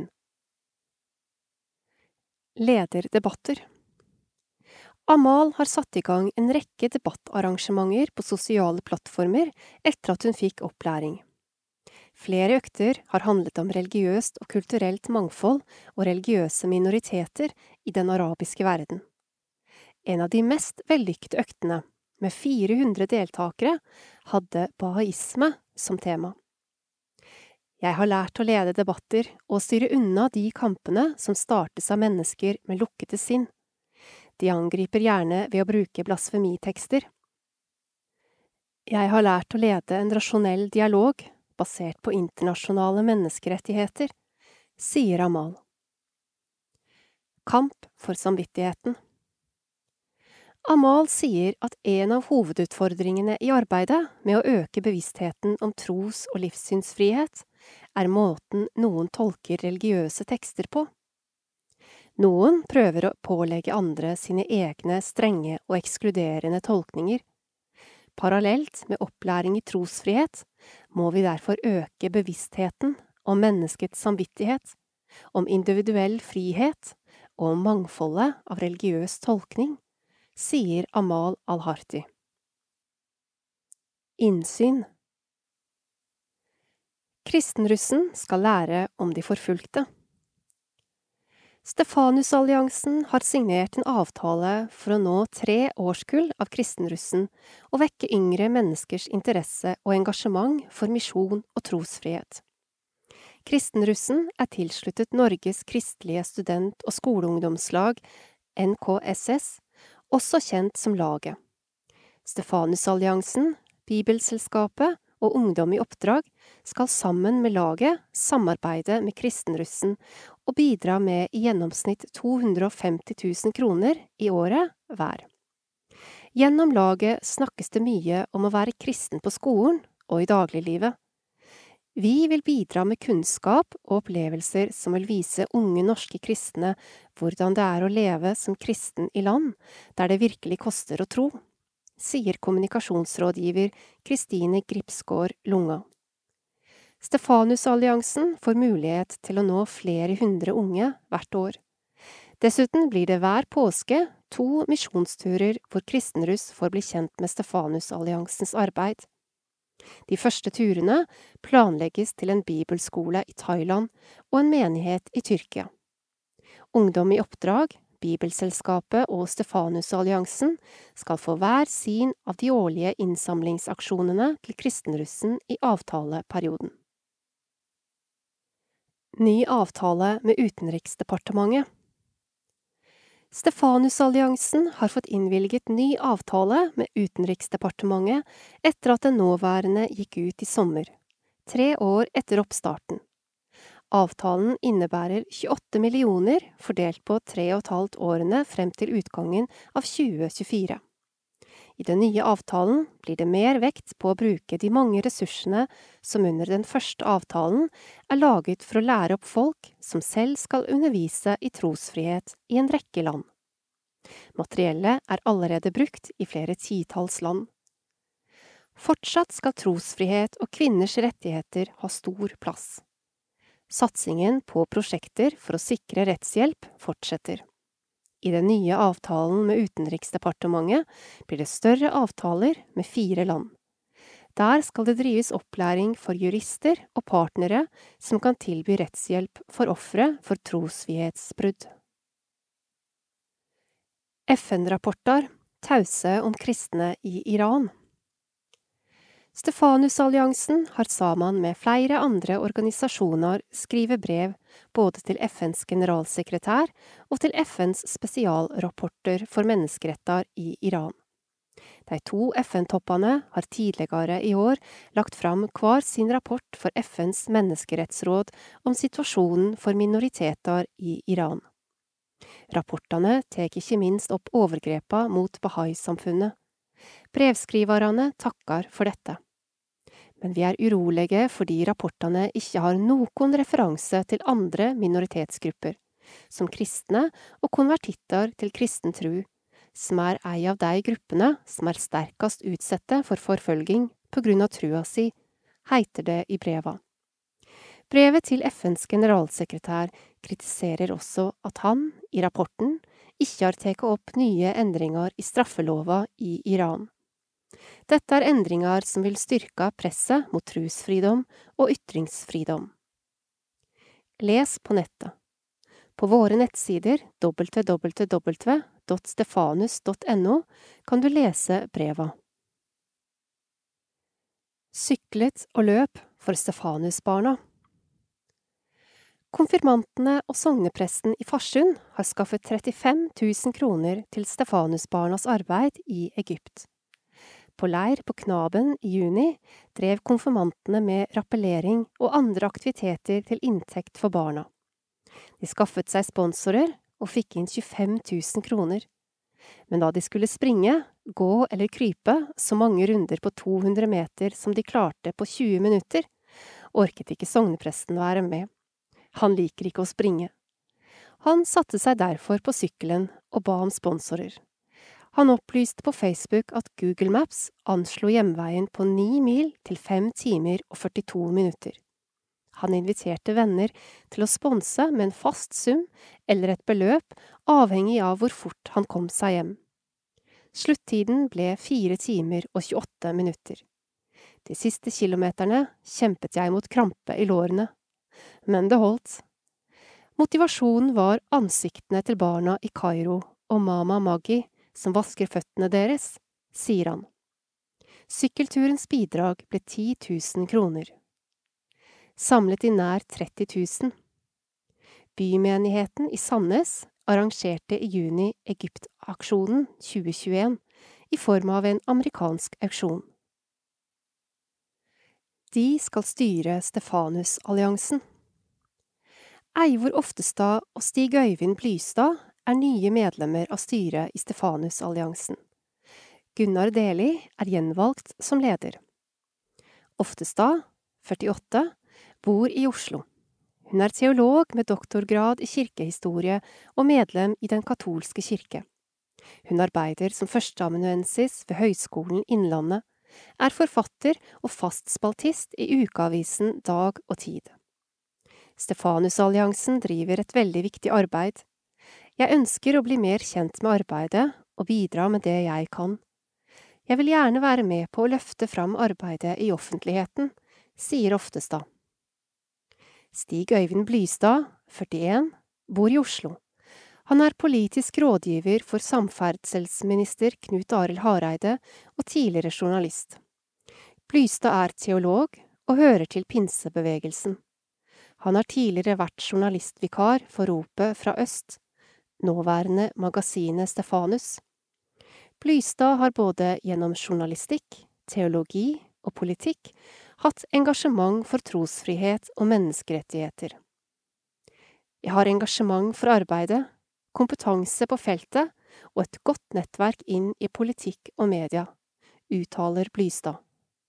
Lederdebatter. Amal har satt i gang en rekke debattarrangementer på sosiale plattformer etter at hun fikk opplæring. Flere økter har handlet om religiøst og kulturelt mangfold og religiøse minoriteter i den arabiske verden. En av de mest vellykkede øktene, med fire hundre deltakere, hadde bahaisme som tema. Jeg har lært å lede debatter og styre unna de kampene som startes av mennesker med lukkede sinn. De angriper gjerne ved å bruke blasfemitekster. Jeg har lært å lede en rasjonell dialog, basert på internasjonale menneskerettigheter, sier Amal. Kamp for samvittigheten. Amal sier at en av hovedutfordringene i arbeidet med å øke bevisstheten om tros- og livssynsfrihet er måten noen tolker religiøse tekster på. Noen prøver å pålegge andre sine egne strenge og ekskluderende tolkninger. Parallelt med opplæring i trosfrihet må vi derfor øke bevisstheten om menneskets samvittighet, om individuell frihet og om mangfoldet av religiøs tolkning, sier Amal al-Harti. Innsyn. Kristenrussen skal lære om de forfulgte. Stefanusalliansen har signert en avtale for å nå tre årskull av kristenrussen og vekke yngre menneskers interesse og engasjement for misjon og trosfrihet. Kristenrussen er tilsluttet Norges kristelige student- og skoleungdomslag, N K S S, også kjent som Laget. Stefanusalliansen, Bibelselskapet og Ungdom i oppdrag skal sammen med Laget samarbeide med kristenrussen og bidra med i gjennomsnitt to hundre og femti tusen kroner i året hver. Gjennom Laget snakkes det mye om å være kristen på skolen og i dagliglivet. Vi vil bidra med kunnskap og opplevelser som vil vise unge norske kristne hvordan det er å leve som kristen i land der det virkelig koster å tro, sier kommunikasjonsrådgiver Kristine Gripsgaard Lunga. Stefanusalliansen får mulighet til å nå flere hundre unge hvert år. Dessuten blir det hver påske to misjonsturer hvor kristenruss får bli kjent med Stefanusalliansens arbeid. De første turene planlegges til en bibelskole i Thailand og en menighet i Tyrkia. Ungdom i oppdrag, Bibelselskapet og Stefanusalliansen skal få hver sin av de årlige innsamlingsaksjonene til kristenrussen i avtaleperioden. Ny avtale med Utenriksdepartementet. Stefanusalliansen har fått innvilget ny avtale med Utenriksdepartementet etter at den nåværende gikk ut i sommer, tre år etter oppstarten. Avtalen innebærer tjueåtte millioner fordelt på tre og et halvt årene frem til utgangen av tjue tjuefire. I den nye avtalen blir det mer vekt på å bruke de mange ressursene som under den første avtalen er laget for å lære opp folk som selv skal undervise i trosfrihet i en rekke land. Materiellet er allerede brukt i flere titalls land. Fortsatt skal trosfrihet og kvinners rettigheter ha stor plass. Satsingen på prosjekter for å sikre rettshjelp fortsetter. I den nye avtalen med Utenriksdepartementet blir det større avtaler med fire land. Der skal det drives opplæring for jurister og partnere som kan tilby rettshjelp for ofre for trosfrihetsbrudd. F N-rapporter tause om kristne i Iran. Stefanusalliansen har sammen med flere andre organisasjoner skrivet brev både til F N's generalsekretær og til F N's spesialrapporter for menneskeretter i Iran. De to F N-toppene har tidligere i år lagt fram hver sin rapport for F N's menneskerettsråd om situasjonen for minoriteter i Iran. Rapportene tek ikke minst opp overgrepa mot Bahai-samfunnet. Brevskriverne takkar for dette. Men vi er urolige fordi rapportene ikke har noen referanse til andre minoritetsgrupper, som kristne og konvertitter til kristen tru, som er ei av de gruppene som er sterkast utsette for forfølging på grunn av trua si, heiter det i breva. Brevet til F N's generalsekretær kritiserer også at han, i rapporten, ikke har teket opp nye endringer i straffelova i Iran. Dette er endringer som vil styrke presset mot trosfridom og ytringsfridom. Les på nettet. På våre nettsider w w w punktum stefanus punktum no kan du lese breva. Syklet og løp for Stefanusbarna. Konfirmantene og sognepresten i Farsund har skaffet trettifem tusen kroner til Stefanusbarnas arbeid i Egypt. På leir på Knaben i juni drev konfirmantene med rappellering og andre aktiviteter til inntekt for barna. De skaffet seg sponsorer og fikk inn tjuefem tusen kroner. Men da de skulle springe, gå eller krype så mange runder på to hundre meter som de klarte på tjue minutter, orket ikke sognepresten være med. Han liker ikke å springe. Han satte seg derfor på sykkelen og ba om sponsorer. Han opplyste på Facebook at Google Maps anslo hjemveien på ni mil til fem timer og førtito minutter. Han inviterte venner til å sponse med en fast sum eller et beløp, avhengig av hvor fort han kom seg hjem. Sluttiden ble fire timer og tjueåtte minutter. De siste kilometerne kjempet jeg mot krampe i lårene, men det holdt. Motivasjonen var ansiktene til barna i Kairo og Mama Maggie som vasker føttene deres, sier han. Sykkelturens bidrag ble ti tusen kroner. Samlet i nær tretti tusen. Bymenigheten i Sandnes arrangerte i juni Egypt-aksjonen tjue tjueen i form av en amerikansk auksjon. De skal styre Stefanus-alliansen. Eivor Oftestad og Stig Øyvind Blystad er nye medlemmer av styret i Stefanus-alliansen. Gunnar Deli er gjenvalgt som leder. Oftestad, førtiåtte, bor i Oslo. Hun er teolog med doktorgrad i kirkehistorie og medlem i Den katolske kirke. Hun arbeider som førsteamanuensis ved Høgskolen Innlandet, er forfatter og fast spaltist i ukeavisen Dag og Tid. Stefanus-alliansen driver et veldig viktig arbeid. Jeg ønsker å bli mer kjent med arbeidet og bidra med det jeg kan. Jeg vil gjerne være med på å løfte fram arbeidet i offentligheten, sier Oftestad. Stig Øyvind Blystad, førtien, bor i Oslo. Han er politisk rådgiver for samferdselsminister Knut Arild Hareide og tidligere journalist. Blystad er teolog og hører til pinsebevegelsen. Han har tidligere vært journalistvikar for Ropet fra Øst, nåværende magasinet Stefanus. Blystad har både gjennom journalistikk, teologi og politikk hatt engasjement for trosfrihet og menneskerettigheter. Jeg har engasjement for arbeidet, kompetanse på feltet og et godt nettverk inn i politikk og media, uttaler Blystad.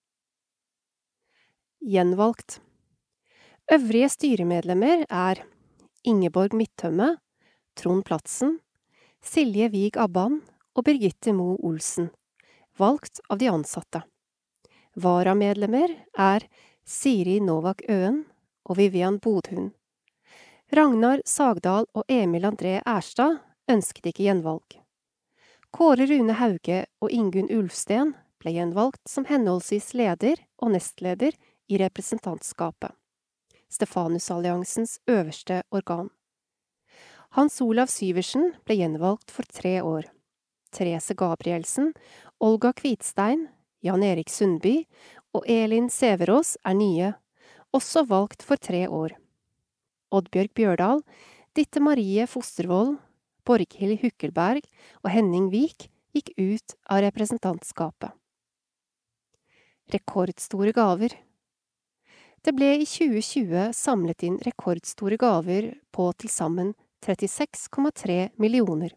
Gjenvalgt. Øvrige styremedlemmer er Ingeborg Midtømme, Trond Platsen, Silje Vig Abban og Birgitte Mo Olsen, valgt av de ansatte. Varamedlemmer er Siri Novak Øen og Vivian Bodhun. Ragnar Sagdal og Emil André Erstad ønsket ikke gjenvalg. Kåre Rune Hauge og Ingunn Ulfsten ble gjenvalgt som henholdsvis leder og nestleder i representantskapet, Stefanus-alliansens øverste organ. Hans Olav Syversen ble gjenvalgt for tre år. Therese Gabrielsen, Olga Kvitstein, Jan Erik Sundby og Elin Severås er nye, også valgt for tre år. Oddbjørg Bjørdal, Ditte Marie Fostervold, Borghild Hukkelberg og Henning Vik gikk ut av representantskapet. Rekordstore gaver. Det ble i tjue tjue samlet inn rekordstore gaver på til sammen trettiseks komma tre millioner.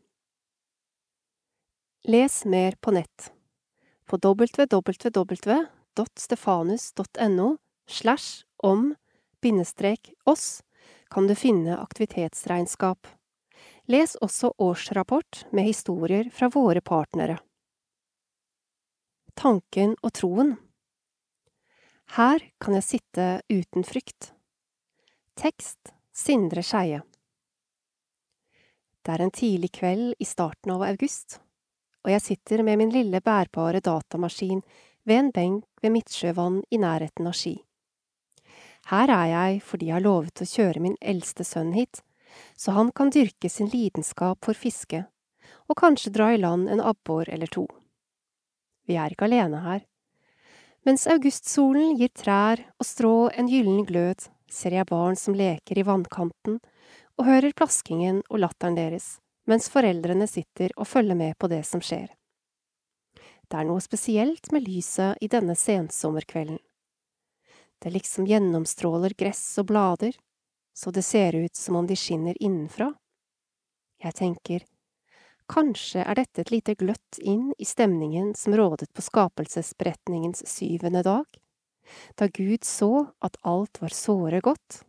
Les mer på nett. På w w w punktum stefanus punktum no slash om bindestrek oss kan du finne aktivitetsregnskap. Les også årsrapport med historier fra våre partnere. Tanken og troen. Her kan jeg sitte uten frykt. Tekst Sindre Skeie. Det er en tidlig kveld i starten av august, og jeg sitter med min lille bærbare datamaskin ved en benk ved Midtsjøvann i nærheten av Ski. Her er jeg fordi jeg har lovet å kjøre min eldste sønn hit, så han kan dyrke sin lidenskap for fiske, og kanskje dra i land en abbor eller to. Vi er ikke alene her. Mens augustsolen gir trær og strå en gyllen glød, ser jeg barn som leker i vannkanten, og hører plaskingen og latteren deres, mens foreldrene sitter og følger med på det som skjer. Det er noe spesielt med lyset i denne sensommerkvelden. Det liksom gjennomstråler gress og blader, så det ser ut som om de skinner innenfra. Jeg tenker, kanskje er dette et lite gløtt inn i stemningen som rådet på skapelsesberetningens syvende dag, da Gud så at alt var såre godt.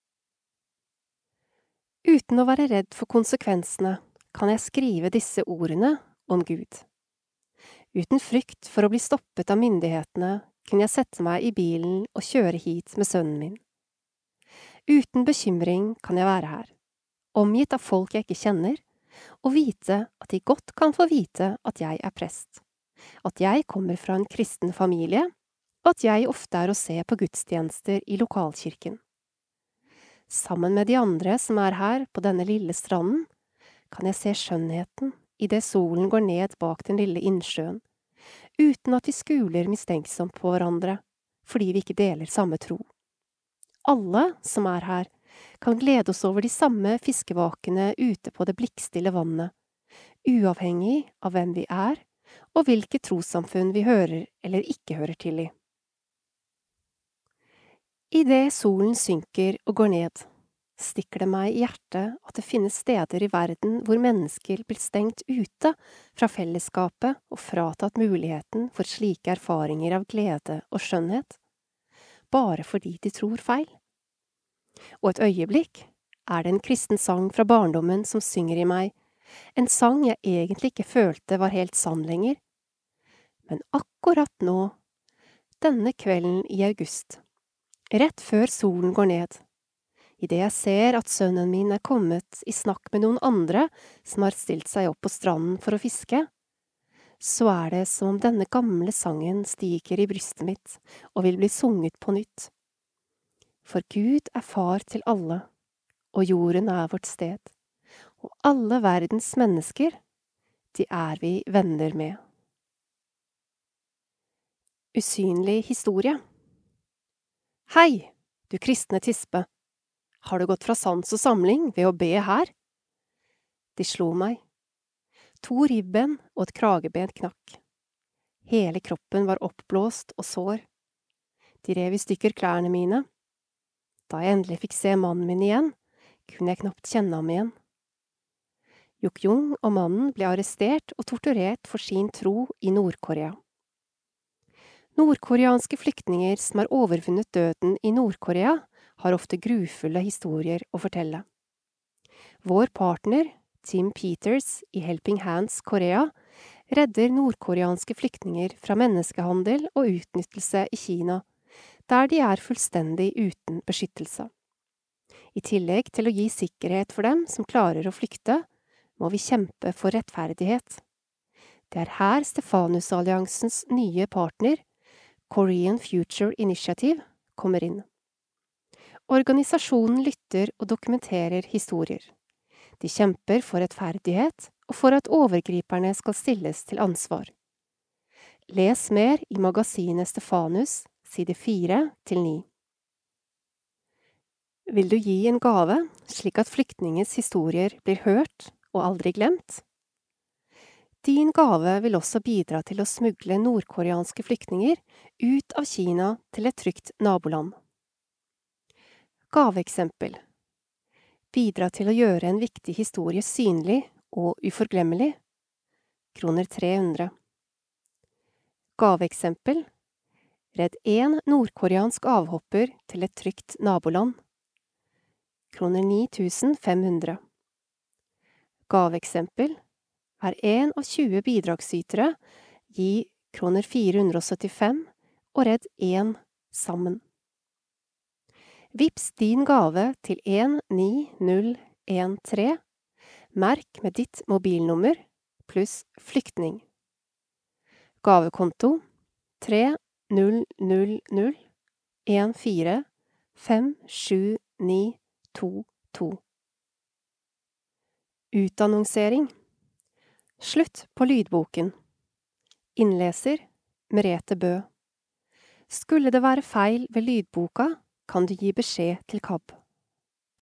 Uten å være redd for konsekvensene, kan jeg skrive disse ordene om Gud. Uten frykt for å bli stoppet av myndighetene, kunne jeg sette meg i bilen og kjøre hit med sønnen min. Uten bekymring kan jeg være her, omgitt av folk jeg ikke kjenner, og vite at de godt kan få vite at jeg er prest, at jeg kommer fra en kristen familie, og at jeg ofte er å se på gudstjenester i lokalkirken. Sammen med de andre som er her på denne lille stranden, kan jeg se skjønnheten i det solen går ned bak den lille innsjøen, uten at vi skuler mistenksomt på hverandre, fordi vi ikke deler samme tro. Alle som er her, kan glede oss over de samme fiskevakene ute på det blikkstille vannet, uavhengig av hvem vi er, og hvilke trossamfunn vi hører eller ikke hører til i. I det solen synker og går ned, stikker det meg i hjertet at det finnes steder i verden hvor mennesker blir stengt ute fra fellesskapet og fratatt muligheten for slike erfaringer av glede og skjønnhet, bare fordi de tror feil. Og et øyeblikk er det en kristen sang fra barndommen som synger i meg, en sang jeg egentlig ikke følte var helt sann lenger. Men akkurat nå, denne kvelden i august, rett før solen går ned, i det jeg ser at sønnen min er kommet i snakk med noen andre som har stilt seg opp på stranden for å fiske, så er det som om denne gamle sangen stiger i brystet mitt og vil bli sunget på nytt. For Gud er far til alle, og jorden er vårt sted, og alle verdens mennesker, de er vi venner med. Usynlig historie. Hei, du kristne tispe! Har du gått fra sans og samling ved å be her? De slo meg. To ribben og et krageben knakk. Hele kroppen var oppblåst og sår. De rev i stykker klærne mine. Da jeg endelig fikk se mannen min igjen, kunne jeg knapt kjenne ham igjen. Juk-Jung og mannen ble arrestert og torturert for sin tro i Nord-Korea. Nordkoreanske flyktninger som har overvunnet døden i Nord-Korea, har ofte grufulle historier å fortelle. Vår partner, Tim Peters i Helping Hands Korea, redder nordkoreanske flyktninger fra menneskehandel og utnyttelse i Kina, der de er fullstendig uten beskyttelse. I tillegg til å gi sikkerhet for dem som klarer å flykte, må vi kjempe for rettferdighet. Det er her Stefanusalliansens nye partner, Korean Future Initiative, kommer inn. Organisasjonen lytter og dokumenterer historier. De kjemper for rettferdighet og for at overgriperne skal stilles til ansvar. Les mer i magasinet Stefanus, side fire til ni. Vil du gi en gave, slik at flyktningens historier blir hørt og aldri glemt? Din gave vil også bidra til å smugle nordkoreanske flyktninger ut av Kina til et trygt naboland. Gaveeksempel. Bidra til å gjøre en viktig historie synlig og uforglemmelig. Kroner tre hundre. Gaveeksempel. Redd en nordkoreansk avhopper til et trygt naboland. Kroner ni tusen fem hundre. Gaveeksempel. Hver en av tjue bidragsytere gi kroner fire hundre syttifem og redd en sammen. Vips din gave til en ni null en tre, merk med ditt mobilnummer, pluss flyktning. Gavekonto tre null null null en fire fem sju ni to to. Utannonsering. Slutt på lydboken. Innleser Merete Bø. Skulle det være feil ved lydboka, kan du gi beskjed til K A B.